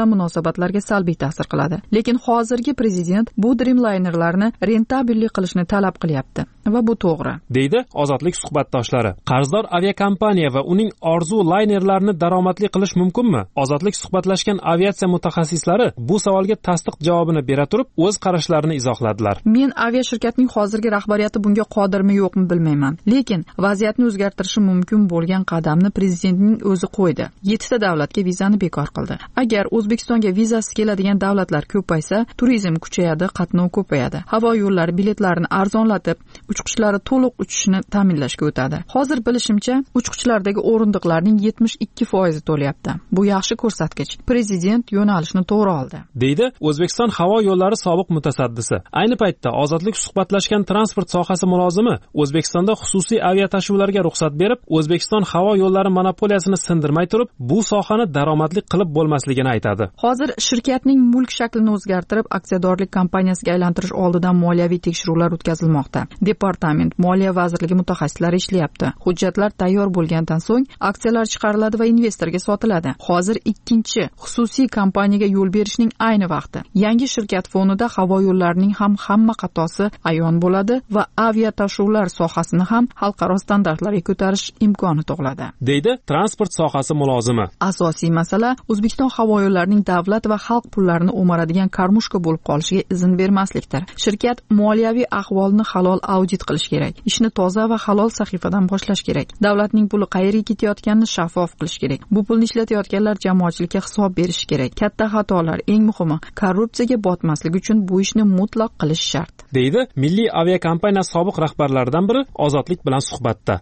munosabatlarga salbiy ta'sir qiladi. Lekin hozirgi prezident bu Dreamlinerlarni rentabellik qilishni talab qilyapti va bu to'g'ri, deydi Ozodlik suhbatdoshlari. Qarzdor aviakompaniya va uning orzu laynerlarini daromadli qilish mumkinmi? Ozodlik suhbatlashgan aviatsiya mutaxassislari bu savolga tasdiq javobini bera turib, o'z qarashlarini izohladilar. Men avia shirkatning hozirgi rahbariyati bunga qodirmi yo'qmi bilmayman, lekin vaziyatni o'zgartirishi mumkin bo'lgan qadamni prezidentning o'zi qo'ydi. yettita davlatga vizani bekor qildi. Agar O'zbekistonga vizasiz keladigan davlatlar ko'paysa, turizm kuchayadi, qatnov ko'payadi. Havo yo'llari biletlarini arzonlatib, uchqichlari to'liq uchishni ta'minlashga o'tadi. Hozir bilishimcha, uchqichlardagi o'rindiqlarning yetmish ikki foizi to'layapti. Bu yaxshi ko'rsatkich. Prezident yo'nalishni to'g'ri oldi, deydi O'zbekiston havo yo'llari sobiq mutasaddisi. Ayni paytda Ozodlik suhbatlashgan transport sohasi mulozimi O'zbekistonda xususiy aviatashuvlarga ruxsat berib, O'zbekiston havo yo'llari monopoliyasini sindirmay turib, bu sohani daromadli qilib bo'lmasligini aytadi. Hozir shirkatning mulk shaklini o'zgartirib, aksiyadorlik kompaniyasiga aylantirish oldidan moliyaviy tekshiruvlar o'tkazilmoqda. Departament Moliya vazirligi mutaxassislari ishlayapti. Hujjatlar tayyor bo'lgandan so'ng aksiyalar chiqariladi va investorga sotiladi. Hozir ikkinchi xususiy kompaniyaga yo'l berishning ayni vaqti. Yangi shirkat fonida havo yo'llarining ham hamma xatosi ayon bo'ladi va aviatashuvlar sohasini ham xalqaro standartlarga ko'tarish imkoni tug'iladi, deydi transport sohasi mulozimi. Asosiy masala O'zbekiston havo yo'llarining davlat va xalq pullarini o'maradigan karmushka bo'lib qolishiga izn bermaslikdir. Shirkat moliyaviy ahvolni halol audit qilish kerak. Ishni toza va halol sahifadan boshlash kerak. Davlatning puli qayerga ketayotganini shaffof qilish kerak. Bu pulni ishlatayotganlar jamoatchilikka hisob berishi kerak. Katta xatolar, eng muhimi, korrupsiyaga botmaslik uchun bu ishni mutlaq qilish shart, deydi Milliy aviakompaniya sobiq rahbarlaridan biri Ozodlik bilan suhbatda.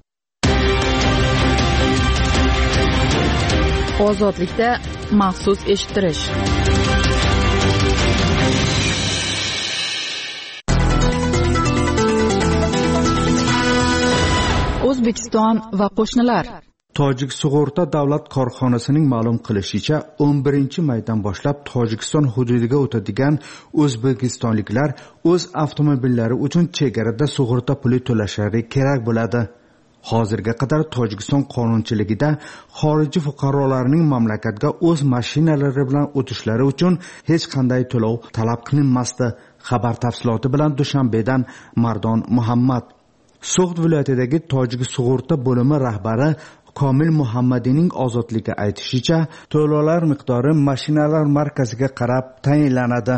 Ozodlikda maxsus eshittirish. O'zbekiston va qo'shnilar. Tojik sug'urta davlat korxonasining ma'lum qilishicha, o'n birinchi maydan boshlab Tojikiston hududiga o'tadigan o'zbekistonliklar o'z avtomobillari uchun chegarada sug'urta puli to'lashlari kerak bo'ladi. Hozirga qadar Tojikiston qonunchiligida xorijiy fuqarolarning mamlakatga o'z mashinalari bilan o'tishlari uchun hech qanday to'lov talab qilinmasdi. Xabar tafsiloti bilan Dushanbedan Mardon Muhammad. So'g'd viloyatidagi Tojik sug'urta bo'limi rahbari Komil Muhammadining Ozodlikka aytishicha, to'lovlar miqdori mashinalar markaziga qarab tayinlanadi.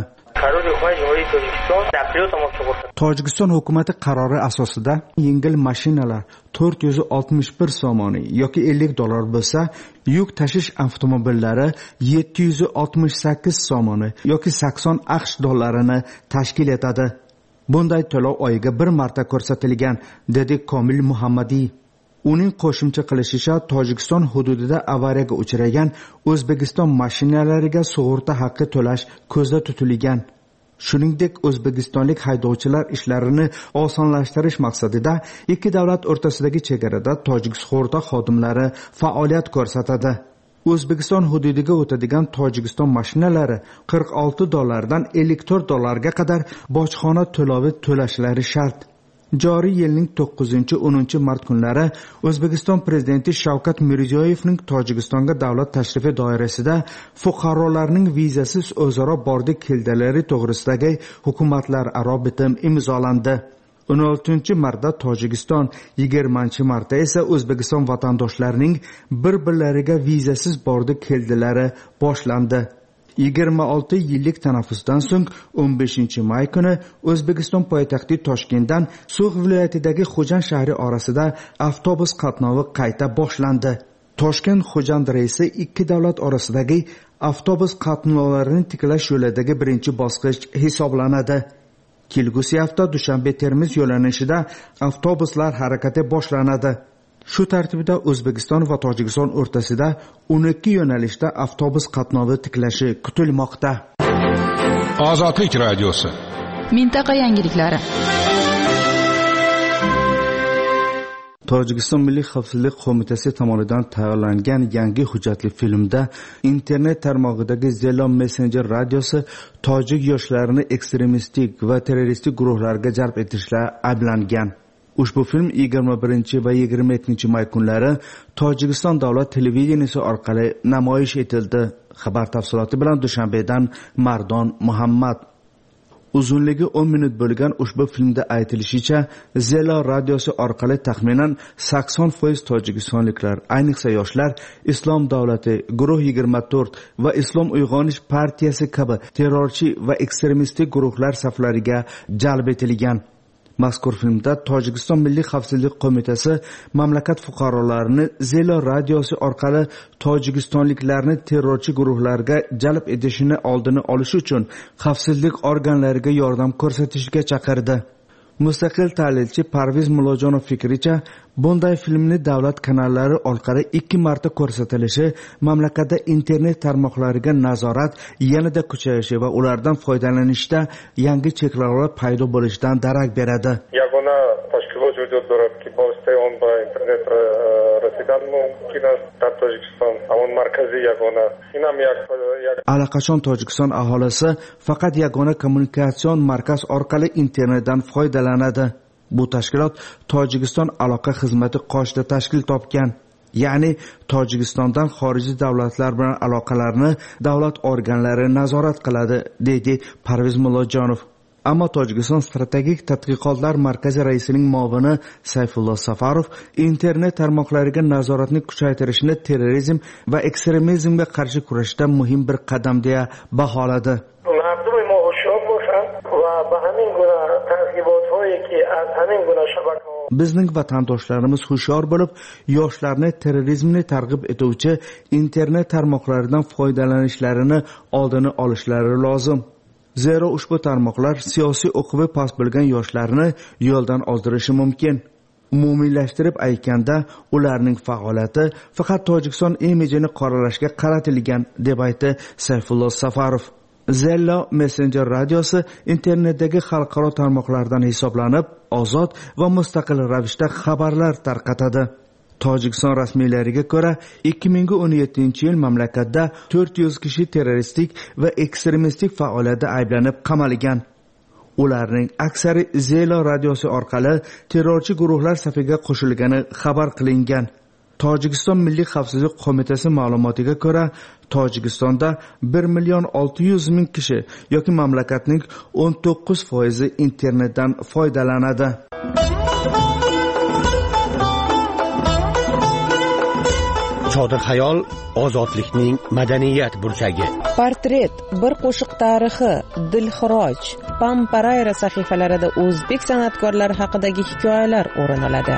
Tojikiston hukumati qarori asosida yengil mashinalar to'rt yuz oltmish bir somoni yoki ellik dollar bo'lsa, yuk tashish avtomobillari yetti yuz oltmish sakkiz somoni yoki sakson aqsh dollarini tashkil etadi. Bunday to'lov oyiga bir marta ko'rsatilgan, dedi Komil Muhammadi. Uning qo'shimcha qilishicha, Tojikiston hududida avariyaga uchragan O'zbekiston mashinalariga sug'urta haqqi to'lash ko'zda tutilgan. Shuningdek, o'zbekistonlik haydovchilar ishlarini osonlashtirish maqsadida ikki davlat o'rtasidagi chegarada tojik sug'urta xodimlari faoliyat ko'rsatadi. O'zbekiston hududiga o'tadigan Tojikiston mashinalari qirq olti dollardan ellik to'rt dollarga qadar bojxona to'lovi to'lashlari shart. Joriy yilning to'qqizinchi o'ninchi mart kunlari O'zbekiston prezidenti Shavkat Mirziyoyevning Tojikistonga davlat tashrifi doirasida fuqarolarning vizasiz o'zaro bordi keldilari to'g'risidagi hukumatlararo bitim imzolandi. o'n oltinchi martda Tojikiston, yigirmanchi martda esa O'zbekiston vatandoshlarining bir-birlariga vizasiz bordi keldilari boshlandi. yigirma olti yillik tanaffusdan so'ng o'n beshinchi may kuni O'zbekiston poytaxti Toshkentdan So'g'd viloyatidagi Xo'jand shahri orasida avtobus qatnovi qayta boshlandi. Toshkent-Xo'jand reysi ikki davlat orasidagi avtobus qatnovlarini tiklash yo'lidagi birinchi bosqich hisoblanadi. Kelgusi hafta Dushanbe-Termiz yo'nalishida avtobuslar harakati boshlanadi. Shu tartibda O'zbekiston va Tojikiston o'rtasida o'n ikki yo'nalishda avtobus qatnovi tiklashi kutilmoqda. Ozodlik radiosi. Mintaqa yangiliklari. Tojikiston Milliy xavfsizlik qo'mitasi tomonidan tayyorlangan yangi hujjatli filmda internet tarmog'idagi Zelon Messenger radiosi tojik yoshlarini ekstremistik va terroristik guruhlarga jalb etishda ayblangan. Ushbu film yigirma birinchi va yigirma ikkinchi may kunlari Tojikiston davlat televideniyesi orqali namoyish etildi. Xabar tafsiloti bilan Dushanbedan Mardon Muhammad. Uzunligi o'n minut bo'lgan ushbu filmda aytilishicha, Zelo radiosi orqali taxminan sakson foiz tojikistonliklar, ayniqsa yoshlar, Islom davlati, guruh yigirma to'rt va Islom uyg'onish partiyasi kabi terrorchi va ekstremistik guruhlar saflariga jalb etilgan. Mazkur filmda Tojikiston Milliy xavfsizlik qo'mitasi mamlakat fuqarolarini Zelo radiosi orqali tojikistonliklarni terrorchi guruhlarga jalb etishini oldini olish uchun xavfsizlik organlariga yordam ko'rsatishga chaqirdi. Mustaqil tahlilchi Parviz Mulojonov fikricha, bunday filmni davlat kanallari orqali ikki marta ko'rsatilishi mamlakatda internet tarmoqlariga nazorat yanada kuchayishi va ulardan foydalanishda yangi cheklovlar paydo bo'lishidan darak beradi. Yagona tashkilot vujud dорад ки боваситаи он ба интернет расидан мумкин аст дар Tojikiston, амон маркази ягона. Инам як Allaqachon Tojikiston aholisi faqat yagona kommunikatsion markaz orqali internetdan foydalanadi. Bu tashkilot Tojikiston aloqa xizmati qoshida tashkil topgan. Ya'ni Tojikistondan xorijiy davlatlar bilan aloqalarni davlat organlari nazorat qiladi, dedi Parviz Mulojonov. Ammo Tojikiston strategik tadqiqotlar markazi raisining muovini Sayfullo Safarov internet tarmoqlariga nazoratni kuchaytirishni terrorizm va ekstremizmga qarshi kurashda muhim bir qadam deya baholadi. Mardum ma hushyor boshan va ba hamin guna targ'ibothoyi ki az hamin guna shabaka Bizning vatandoshlarimiz hushyor bo'lib, yoshlarni terrorizmni targ'ib etuvchi internet tarmoqlaridan foydalanishlarini oldini olishlari lozim. Zero ushbu tarmoqlar siyosiy o'quvi past bo'lgan yoshlarni yo'ldan ozdirishi mumkin. Umumiylashtirib aytganda, ularning faoliyati faqat Tojikiston imijini qoralashga qaratilgan, deb aytdi Sayfullo Safarov. Zello Messenger radiosi internetdagi xalqaro tarmoqlardan hisoblanib, ozod va mustaqil ravishda xabarlar tarqatadi. Tojikiston rasmiylariga ko'ra, ikki ming o'n yettinchi yil mamlakatda to'rt yuz kishi terroristik va ekstremistik faoliyatda ayblanib qamalgan. Ularning aksari Zelo radiosi orqali terrorchi guruhlar safiga qo'shilgani xabar qilingan. Tojikiston Milliy xavfsizlik qo'mitasi ma'lumotiga ko'ra, Tojikistonda bir million olti yuz ming kishi yoki mamlakatning o'n to'qqiz foizi internetdan foydalanadi. Chodir xayol ozodlikning madaniyat burchagi. Portret, bir qo'shiq tarixi, Dilxiroj, Pamparayra sahifalarida o'zbek san'atkorlari haqidagi hikoyalar o'rin oladi.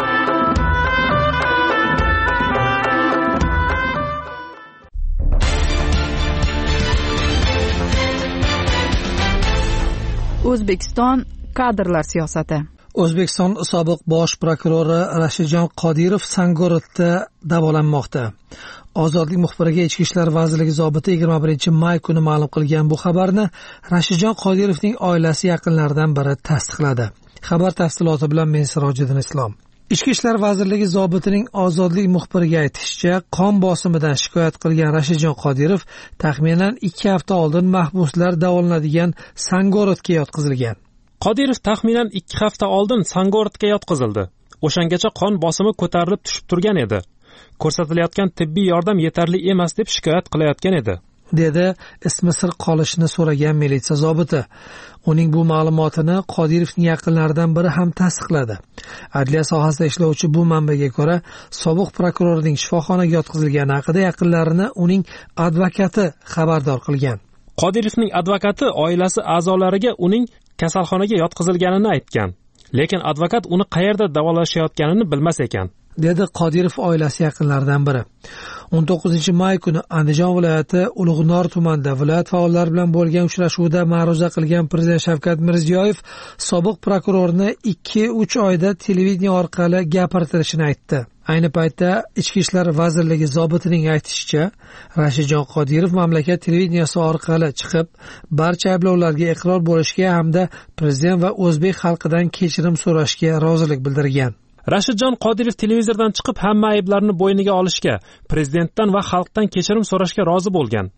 O'zbekiston kadrlar siyosati. O'zbekiston sobiq bosh prokurori Rashidjon Qodirov Sangorodda davolanmoqda. Ozodlik muxbiriga Ichki ishlar vazirligi zobiti yigirma birinchi may kuni ma'lum qilgan bu xabarni Rashidjon Qodirovning oilasi yaqinlaridan biri tasdiqladi. Xabar tafsiloti bilan men Sirojiddin Islom. Ichki ishlar vazirligi zobitining ozodlik muxbiriga aytishicha, qon bosimidan shikoyat qilgan Rashidjon Qodirov taxminan ikki hafta oldin mahbuslar davolanadigan Sangorodga yotqizilgan. Qodirov taxminan ikki hafta oldin Sangorodga yotqizildi. O'shangacha qon bosimi ko'tarilib tushib turgan edi. Ko'rsatilayotgan tibbiy yordam yetarli emas deb shikoyat qilayotgan edi, dedi ismi sir qolishini so'ragan militsiya zobiti. Uning bu ma'lumotini Qodirovning yaqinlaridan biri ham tasdiqladi. Adliya sohasida ishlovchi bu manbaga ko'ra, sobiq prokurorning shifoxonaga yotqizilgani haqida yaqinlarini uning advokati xabardor qilgan. Qodirovning advokati oilasi a'zolariga uning kasalxonaga yotqizilganini aytgan, lekin advokat uni qayerda davolashayotganini bilmas ekan, dedi Qodirov oilasi yaqinlaridan biri. o'n to'qqizinchi may kuni Andijon viloyati Ulug'nor tumanida viloyat faollari bilan bo'lgan uchrashuvda ma'ruza qilgan Prezident Shavkat Mirziyoyev sobiq prokurorni ikki uch oyda televideniya orqali gapirtirishini aytdi. Ayni paytda Ichki ishlar vazirligi zobitining aytishicha, Rashidjon Qodirov mamlakat televideniyasi orqali chiqib, barcha ayblovlarga iqror bo'lishga hamda prezident va o'zbek xalqidan kechirim so'rashga rozilik bildirgan. Rashidjon Qodirov televizordan chiqib hamma ayblarni bo'yniga olishga, prezidentdan va xalqdan kechirim so'rashga rozi bo'lgan.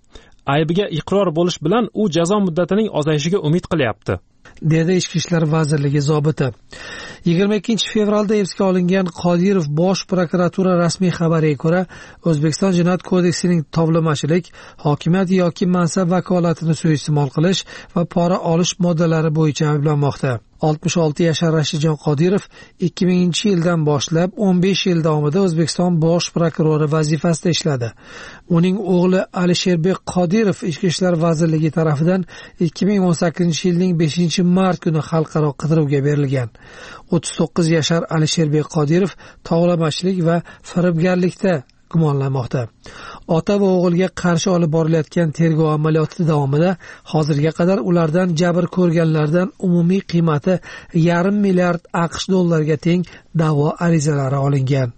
aybiga iqror bo'lish bilan u jazo muddatining ozayishiga umid qilyapti, dedi Ichki ishlar vazirligi zobiti. yigirma ikkinchi fevralda hibsga olingan Qodirov bosh prokuratura rasmiy xabariga ko'ra, O'zbekiston Jinoyat kodeksining tovlamachilik, hokimiyat yoki mansab vakolatini suiiste'mol qilish va pora olish moddalari bo'yicha ayblanmoqda. oltmish olti yashar Rashidjon Qodirov ikki minginchi yildan boshlab o'n besh yil davomida O'zbekiston bosh prokurori vazifasida ishladi. Uning o'g'li Alisherbek Qodirov Ichki ishlar vazirligi tomonidan ikki ming o'n sakkizinchi yilning beshinchi mart kuni xalqaro qidiruvga berilgan. o'ttiz to'qqiz yashar Alisherbek Qodirov tovlamachilik va firibgarlikda gumonlanmoqda. Ota va o'g'ilga qarshi olib borilayotgan tergov amaliyoti davomida hozirga qadar ulardan jabr ko'rganlardan umumiy qiymati yarim milliard AQSh dollariga teng da'vo arizalari olingan.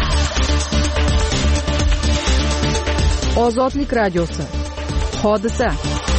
Ozodlik radiosi. Hodisa.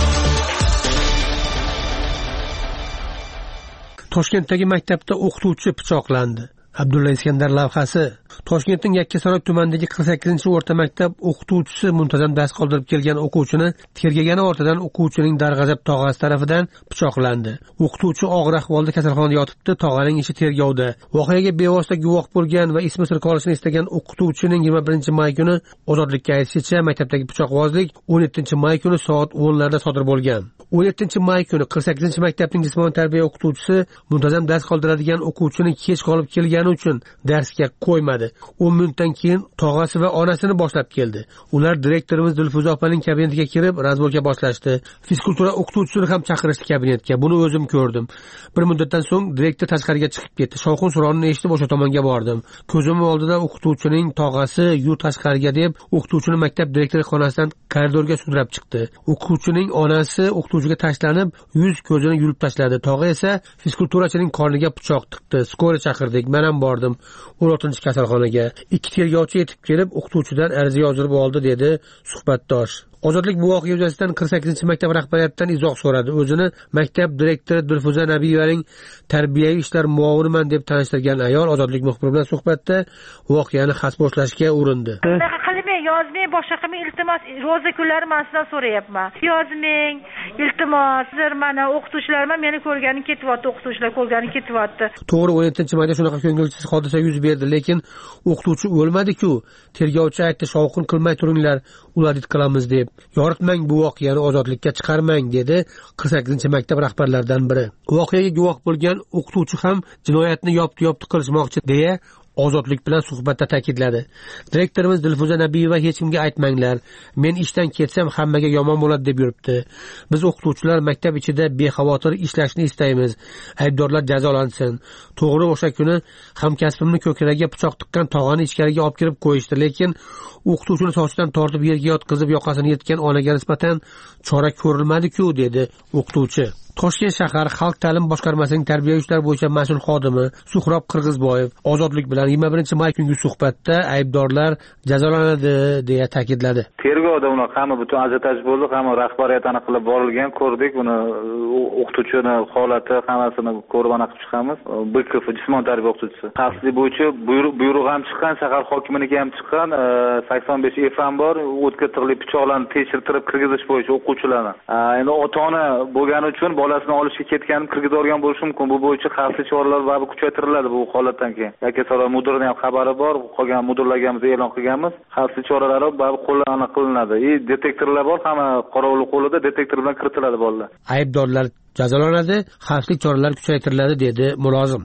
Toshkentdagi maktabda o'qituvchi pichoqlandi. Abdulla Iskandar lavhasi. Toshkentning Yakkasaroy tumanidagi qirq sakkizinchi o'rta maktab o'qituvchisi muntazam dars qoldirib kelgan o'quvchini tergagani ortidan o'quvchining darg'azab tog'asi tomonidan pichoqlandi. O'qituvchi og'ir ahvolda kasalxonada yotibdi, tog'aning ishi tergovda. Voqeaga bevosita guvoh bo'lgan va ismi sir qolishini istagan o'qituvchining yigirma birinchi may kuni ozodlikka aytishicha, maktabdagi pichoqbozlik o'n yettinchi may kuni soat o'nlarda sodir bo'lgan. o'n yettinchi may kuni qirq sakkizinchi maktabning jismoniy tarbiya o'qituvchisi muntazam dars qoldiradigan o'quvchini kech qolib kelgani uchun darsga qo'ymadi. o'n minutdan keyin tog'asi va onasini boshlab keldi. Ular direktorimiz Dilfuza opaning kabinetiga kirib, razborga boshlashdi. Fizkultura o'qituvchisini ham chaqirishdi kabinetga. Buni o'zim ko'rdim. Bir muddatdan so'ng direktor tashqariga chiqib ketdi. Shovqin suronini eshitib o'sha tomonga bordim. Ko'zim oldida o'qituvchining tog'asi "Yu tashqariga" deb o'qituvchini maktab direktori xonasidan koridorga sudrab chiqdi. O'qituvchining onasi o'qituvchiga tashlanib, yuz ko'zini yulib tashladi. Tog'a esa fizkulturachining qorniga pichoq tiqdi. Skora chaqirdik. Men ham bordim. o'n oltinchi kasalxonaga. Ikki tergovchi yetib kelib, o'qituvchidan ariza yozdirib oldi, dedi suhbatdosh. Ozodlik bu voqea yuzasidan qirq sakkizinchi maktab rahbariyatidan izoh so'radi. O'zini maktab direktori Dilfuza Nabiyevaning tarbiyaviy ishlar muaviniman deb tanishtirgan ayol Ozodlik muxbiri bilan suhbatda voqeani xasbo'shlashga urindi. Yozmang, boshqa qilmang, iltimos, ro'za kunlari men sizdan so'rayapman. Yozmang, iltimos, sizlar mana o'qituvchilar ham meni ko'rganim ketyapti, o'qituvchilar ko'rganim ketyapti. To'g'ri, o'n yettinchi mayda shunaqa ko'ngilsiz hodisa yuz berdi, lekin o'qituvchi o'lmadi-ku. Tergovchi aytdi, shovqin qilmay turinglar, ular dit qilamiz deb. Yoritmang bu voqeani, ozodlikka chiqarmang, dedi qirq sakkizinchi maktab rahbarlaridan biri. Voqeaga guvoh bo'lgan o'qituvchi ham jinoyatni yopti-yopti qilishmoqchi deya Ozodlik bilan suhbatda ta'kidladi. Direktorimiz Dilfuza Nabiyeva hech kimga aytmanglar, men ishdan ketsam hammaga yomon bo'ladi deb yuribdi. Biz o'qituvchilar maktab ichida bexavotir ishlashni istaymiz. Aybdorlar jazolansin. To'g'ri, o'sha kuni hamkasbimni ko'kragiga pichoq tiqqan tog'ani ichkariga olib kirib qo'yishdi, lekin o'qituvchini sochidan tortib yerga yotqizib yoqasini yetgan onaga nisbatan chora ko'rilmadi-ku, dedi o'qituvchi. Toshkent shahar Xalq ta'lim boshqarmasining tarbiya ishlari bo'yicha mas'ul xodimi Suhrob Qirg'izboyev Ozodlik bilan yigirma birinchi may kungi suhbatda aybdorlar jazolanadi deya ta'kidladi. Tergovda uni hamma butun ajiotaj bo'ldi, hamma rahbariyat aniq qilib borilgan, ko'rdik, uni o'qituvchini holati hammasini ko'rib aniq qilib chiqamiz. B K F jismoniy tarbiya o'qituvchisi. Xavfsizlik bo'yicha buyruq ham chiqqan, shahar hokimligi ham chiqqan, sakson besh F ham bor, o'tkir tig'li pichoqlarni tekshirtirib kirgizish bo'yicha o'quvchilarni. Endi ota-ona bo'lgani uchun bolasini olishga ketganini kirgizib olgan bo'lishi mumkin. Bu bo'yicha xavfsizlik choralari baribir kuchaytiriladi bu holatdan keyin. Yakkasaroy mudirining ham xabari bor, qolgan mudirlarga ham e'lon qilganmiz. Xavfsizlik choralari baribir qo'llanma qilinadi. E detektorlar bor, hamma qorovul qo'lida detektor bilan kiritiladi bolalar. Aybdorlar jazolanadi, xavfsizlik choralari kuchaytiriladi, dedi mulozim.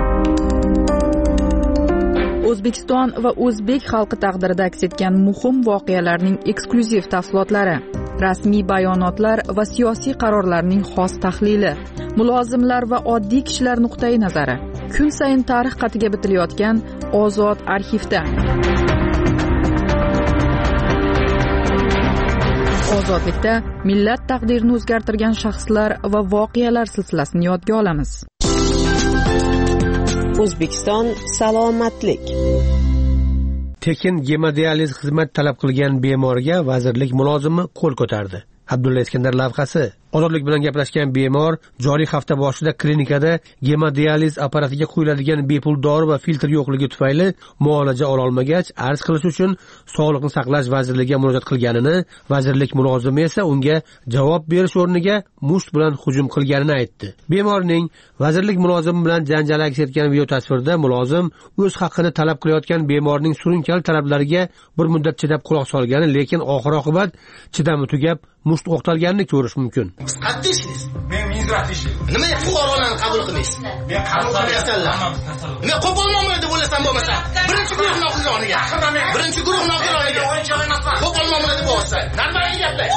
O'zbekiston va o'zbek xalqi taqdirida aks etgan muhim voqealarning eksklyuziv tafsilotlari, rasmiy bayonotlar va siyosiy qarorlarning xos tahlili, mulozimlar va oddiy kishilar nuqtai nazari. Kun sayin tarix qatiga bitilayotgan Ozod arxivda. Ozodlikda millat taqdirini o'zgartirgan shaxslar va voqealar silsilasini yodga olamiz. O'zbekiston salomatlik. Tekin gemodializ xizmat talab qilgan bemorga vazirlik mulozimi qo'l ko'tardi. Abdulla Iskandar lavhasi. Ozodlik bilan gaplashgan bemor joriy hafta boshida klinikada gemodializ apparatiga quyiladigan bepul dori va filtr yo'qligi tufayli muolaja ola olmagach, arz qilish uchun Sog'liqni saqlash vazirligiga murojaat qilganini, vazirlik mulozimi esa unga javob berish o'rniga musht bilan hujum qilganini aytdi. Bemorning vazirlik mulozimi bilan janjal aks etgan video tasvirda mulozim o'z haqqini talab qilayotgan bemorning surunkali talablariga bir muddat chidab quloq solgani, lekin oxir-oqibat chidami tugab musht o'qtalganini ko'rish mumkin. Qattiq ishlaysiz. Men minzrat ishlayman. Nima fuqarolarni qabul qilmaysiz? Men qabul qilyapsanlar. Men qo'polmonman deb o'ylasam bo'lmasa, birinchi guruh noqonuniga. Birinchi guruh noqonuniga. Qo'polmonman deb o'ylasam. Nima gaplar?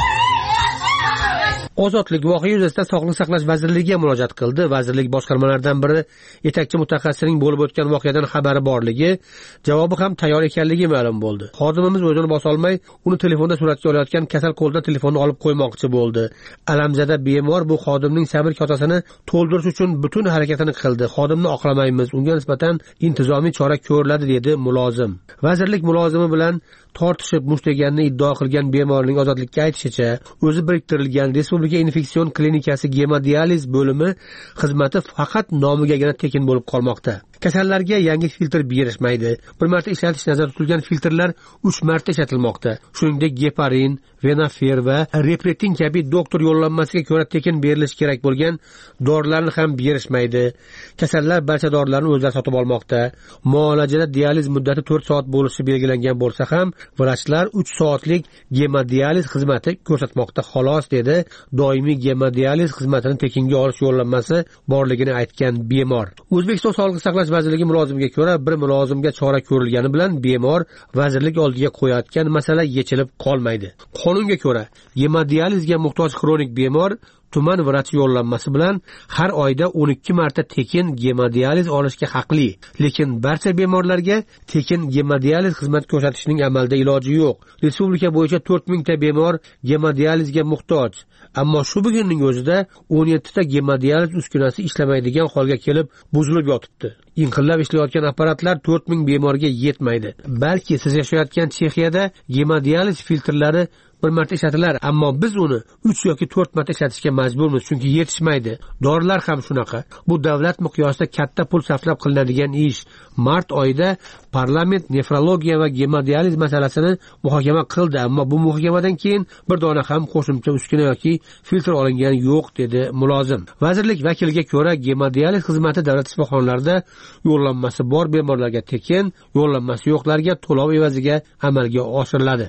Ozodlik voqea yuzasidan Sog'liqni saqlash vazirligiga murojaat qildi. Vazirlik boshqarmalaridan biri yetakchi mutaxassisning bo'lib o'tgan voqeadan xabari borligi, javobi ham tayyor ekanligi ma'lum bo'ldi. Xodimimiz o'zini bosa olmay, uni telefonda suratga olayotgan kasal qo'ldan telefonni olib qo'ymoqchi bo'ldi. Alamzada bemor bu xodimning sabr kosasini to'ldirish uchun butun harakatini qildi. Xodimni oqlamaymiz, unga nisbatan intizomiy chora ko'riladi, dedi mulozim. Vazirlik mulozimi bilan tortishib mushteganini iddao qilgan bemorning Ozodlikka aytishicha, o'zi biriktirilgan Respublika infeksion klinikasi gemodializ bo'limi xizmati faqat nomigagina tekin bo'lib qolmoqda. Kasallarga yangi filtr berishmaydi. Bir marta ishlatish nazarda tutilgan filtrlar uch marta ishlatilmoqda. Shuningdek, geparin, venafer va repretin kabi doktor yo'llanmasiga ko'ra tekin berilishi kerak bo'lgan dorilarni ham berishmaydi. Kasallar barcha dorilarni o'zlari sotib olmoqda. Muolajada dializ muddati to'rt soat bo'lishi belgilangan bo'lsa ham, vrachlar uch soatlik gemodializ xizmati ko'rsatmoqda xolos, dedi. Doimiy gemodializ xizmatini tekinga olish yo'llanmasi borligini aytgan bemor. O'zbekiston Sog'liqni saqlash vazirligi mulozimiga ko'ra, bir mulozimga chora ko'rilgani bilan bemor vazirlik oldiga qo'yayotgan masala yechilib qolmaydi. Qonunga ko'ra, gemodializga muhtoj kronik bemor tuman vrach yo'llanmasi bilan har oyda o'n ikki marta tekin gemodializ olishga haqli. Lekin barcha bemorlarga tekin gemodializ xizmat ko'rsatishning amalda iloji yo'q. Respublika bo'yicha to'rt ming ta bemor gemodializga muhtoj. Ammo shu bugunning o'zida o'n yetti ta gemodializ uskunasi ishlamaydigan holga kelib buzilib yotibdi. Inqillab ishlayotgan apparatlar to'rt ming bemorga yetmaydi. Balki siz yashayotgan Chexiyada gemodializ filtrlari bir marta ishlatilar, ammo biz uni uch yoki to'rt marta ishlatishga majburmiz, chunki yetishmaydi. Dorilar ham shunaqa. Bu davlat miqyosida katta pul sarflab qilinadigan ish. Mart oyida parlament nefrologiya va gemodializ masalasini muhokama qildi, ammo bu muhokamadan keyin bir dona ham qo'shimcha uskuna yoki filtr olingani yo'q, dedi mulozim. Vazirlik vakiliga ko'ra, gemodializ xizmati davlat shifoxonalarida yo'llanmasi bor bemorlarga tekin, yo'llanmasi yo'qlarga to'lov evaziga amalga oshiriladi.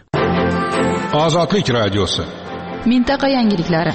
Ozodlik radiosi. Mintaqa yangiliklari.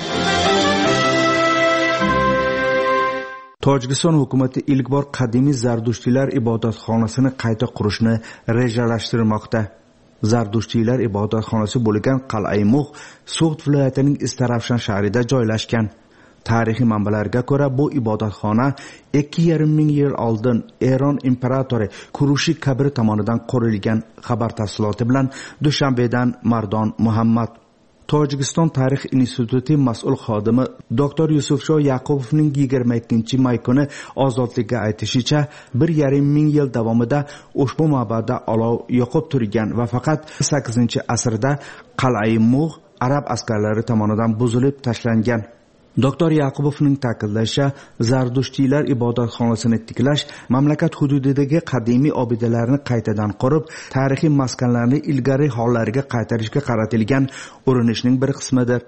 Tojikiston hukumati ilk bor qadimiy Zardushtiylar ibodatxonasini qayta qurishni rejalashtirmoqda. Zardushtiylar ibodatxonasi bo'lgan Qal'ai Mugh So'g'd viloyatining Istarafshan shahrida joylashgan. Tarixiy manbalarga ko'ra, bu ibodatxona ikki yarim ming yil oldin Eron imperatori Kurushi Kabir tomonidan qurilgan. Xabar tafsiloti bilan Dushanbedan Mardon Muhammad. Tojikiston tarix instituti mas'ul xodimi doktor Yusufsho Yaqubovning yigirma ikkinchi may kuni Ozodlikka aytishicha, bir yarim ming yil davomida ushbu ma'badda olov yoqib turgan va faqat sakkizinchi asrda Qal'ai Mugh arab askarlari tomonidan buzilib tashlangan. Doktor Yaqubovning ta'kidlashicha, Zardushtiylar ibodatxonasini tiklash mamlakat hududidagi qadimiy obidalarni qaytadan qurib, tarixiy maskanlarni ilgari hollariga qaytarishga qaratilgan urinishning bir qismidir.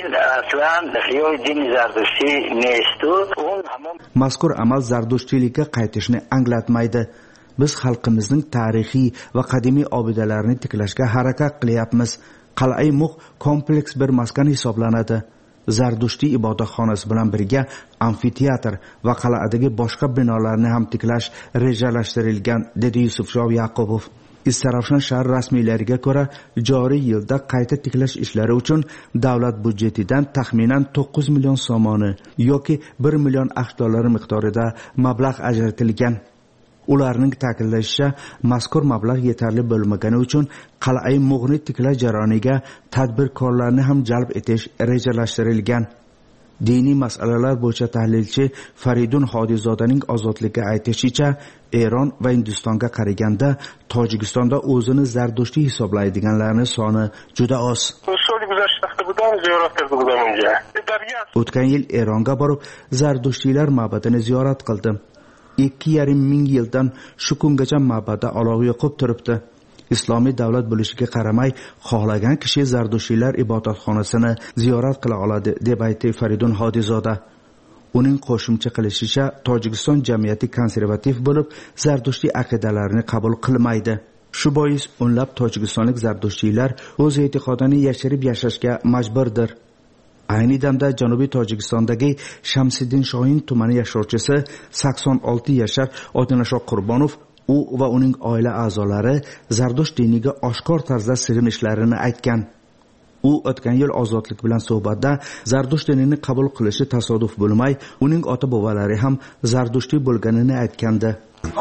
Mazkur amal Zardushtiylikka qaytishni anglatmaydi. Biz xalqimizning tarixiy va qadimiy obidalarni tiklashga harakat qilyapmiz. Qal'ai Mugh kompleks bir maskan hisoblanadi. Zardushtiylar ibodatxonasi bilan birga amfiteatr va qal'adagi boshqa binolarni ham tiklash rejalashtirilgan, dedi Yusufsho Yaqubov. Istarafshan shahar rasmiylariga ko'ra, joriy yilda qayta tiklash ishlari uchun davlat budjetidan taxminan to'qqiz million somoni yoki bir million aqsh dollari miqdorida mablag' ajratilgan. Ularning ta'kidlashicha, mazkur mablag' yetarli bo'lmagani uchun Qal'ai Mughni tiklash jarayoniga tadbirkorlarni ham jalb etish rejalashtirilgan. Diniy masalalar bo'yicha tahlilchi Faridun Hodizodaning Ozodlikka aytishicha, Eron va Hindistonga qaraganda Tojikistonda o'zini Zardushtli hisoblaydiganlarning soni juda oz. будем, ziyoratga будем unga. O'tgan yil Eronga borib, Zardushtiylar ma'badini ziyorat qildim. ikki yarim ming yildan shu kungacha ma'badda olov yoqib turibdi. Islomiy davlat bo'lishiga qaramay, xohlagan kishi Zardushtiylar ibodatxonasini ziyorat qila oladi, deb aytdi Faridun Hodizoda. Uning qo'shimcha qilishicha, Tojikiston jamiyati konservativ bo'lib, Zardushtiy aqidalarini qabul qilmaydi. Shu bois o'nlab tojikistonlik Zardushtiylar o'z e'tiqodini yashirib yashashga majburdir. Ayni damda Janubiy Tojikistondagi Shamsiddin Shohin tumani yashovchisi sakson olti yashar Odinashoq Qurbonov u va uning oila a'zolari Zardusht diniga oshkor tarzda sig'inishlarini aytgan. U o'tgan yil ozodlik bilan suhbatda Zardusht dinini qabul qilishi tasodif bo'lmay, uning ota-bobolari ham Zardushtiy bo'lganini aytgandi.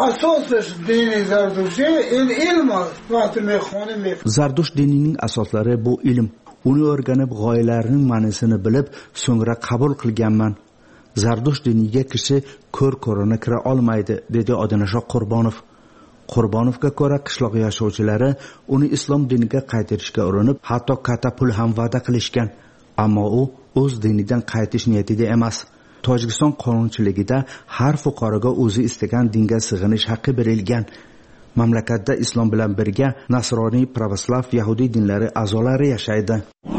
Zardusht dinining asoslari bu ilm. Uni o'rganib, g'oyalarining ma'nosini bilib, so'ngra qabul qilganman. Zardusht diniga kishi ko'r-ko'rona kira olmaydi, dedi Odinashoq Qurbonov. Qurbonovga ko'ra, qishloq yashovchilari uni islom diniga qaytarishga urinib, hatto katta pul ham va'da qilishgan. Ammo u o'z dinidan qaytish niyatida emas. Tojikiston qonunchiligida har fuqaroga o'zi istagan dinga sig'inish haqqi berilgan. Mamlakatda islom bilan birga nasroniy, pravoslav, yahudiy dinlari a'zolari yashaydi.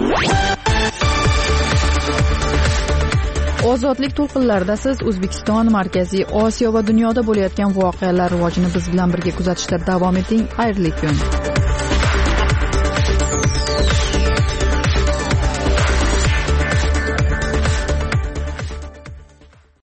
Ozodlik to'lqinlarida siz O'zbekiston, Markaziy Osiyo va dunyoda bo'layotgan voqealar rivojini biz bilan birga kuzatishda davom eting. Xayrli kun.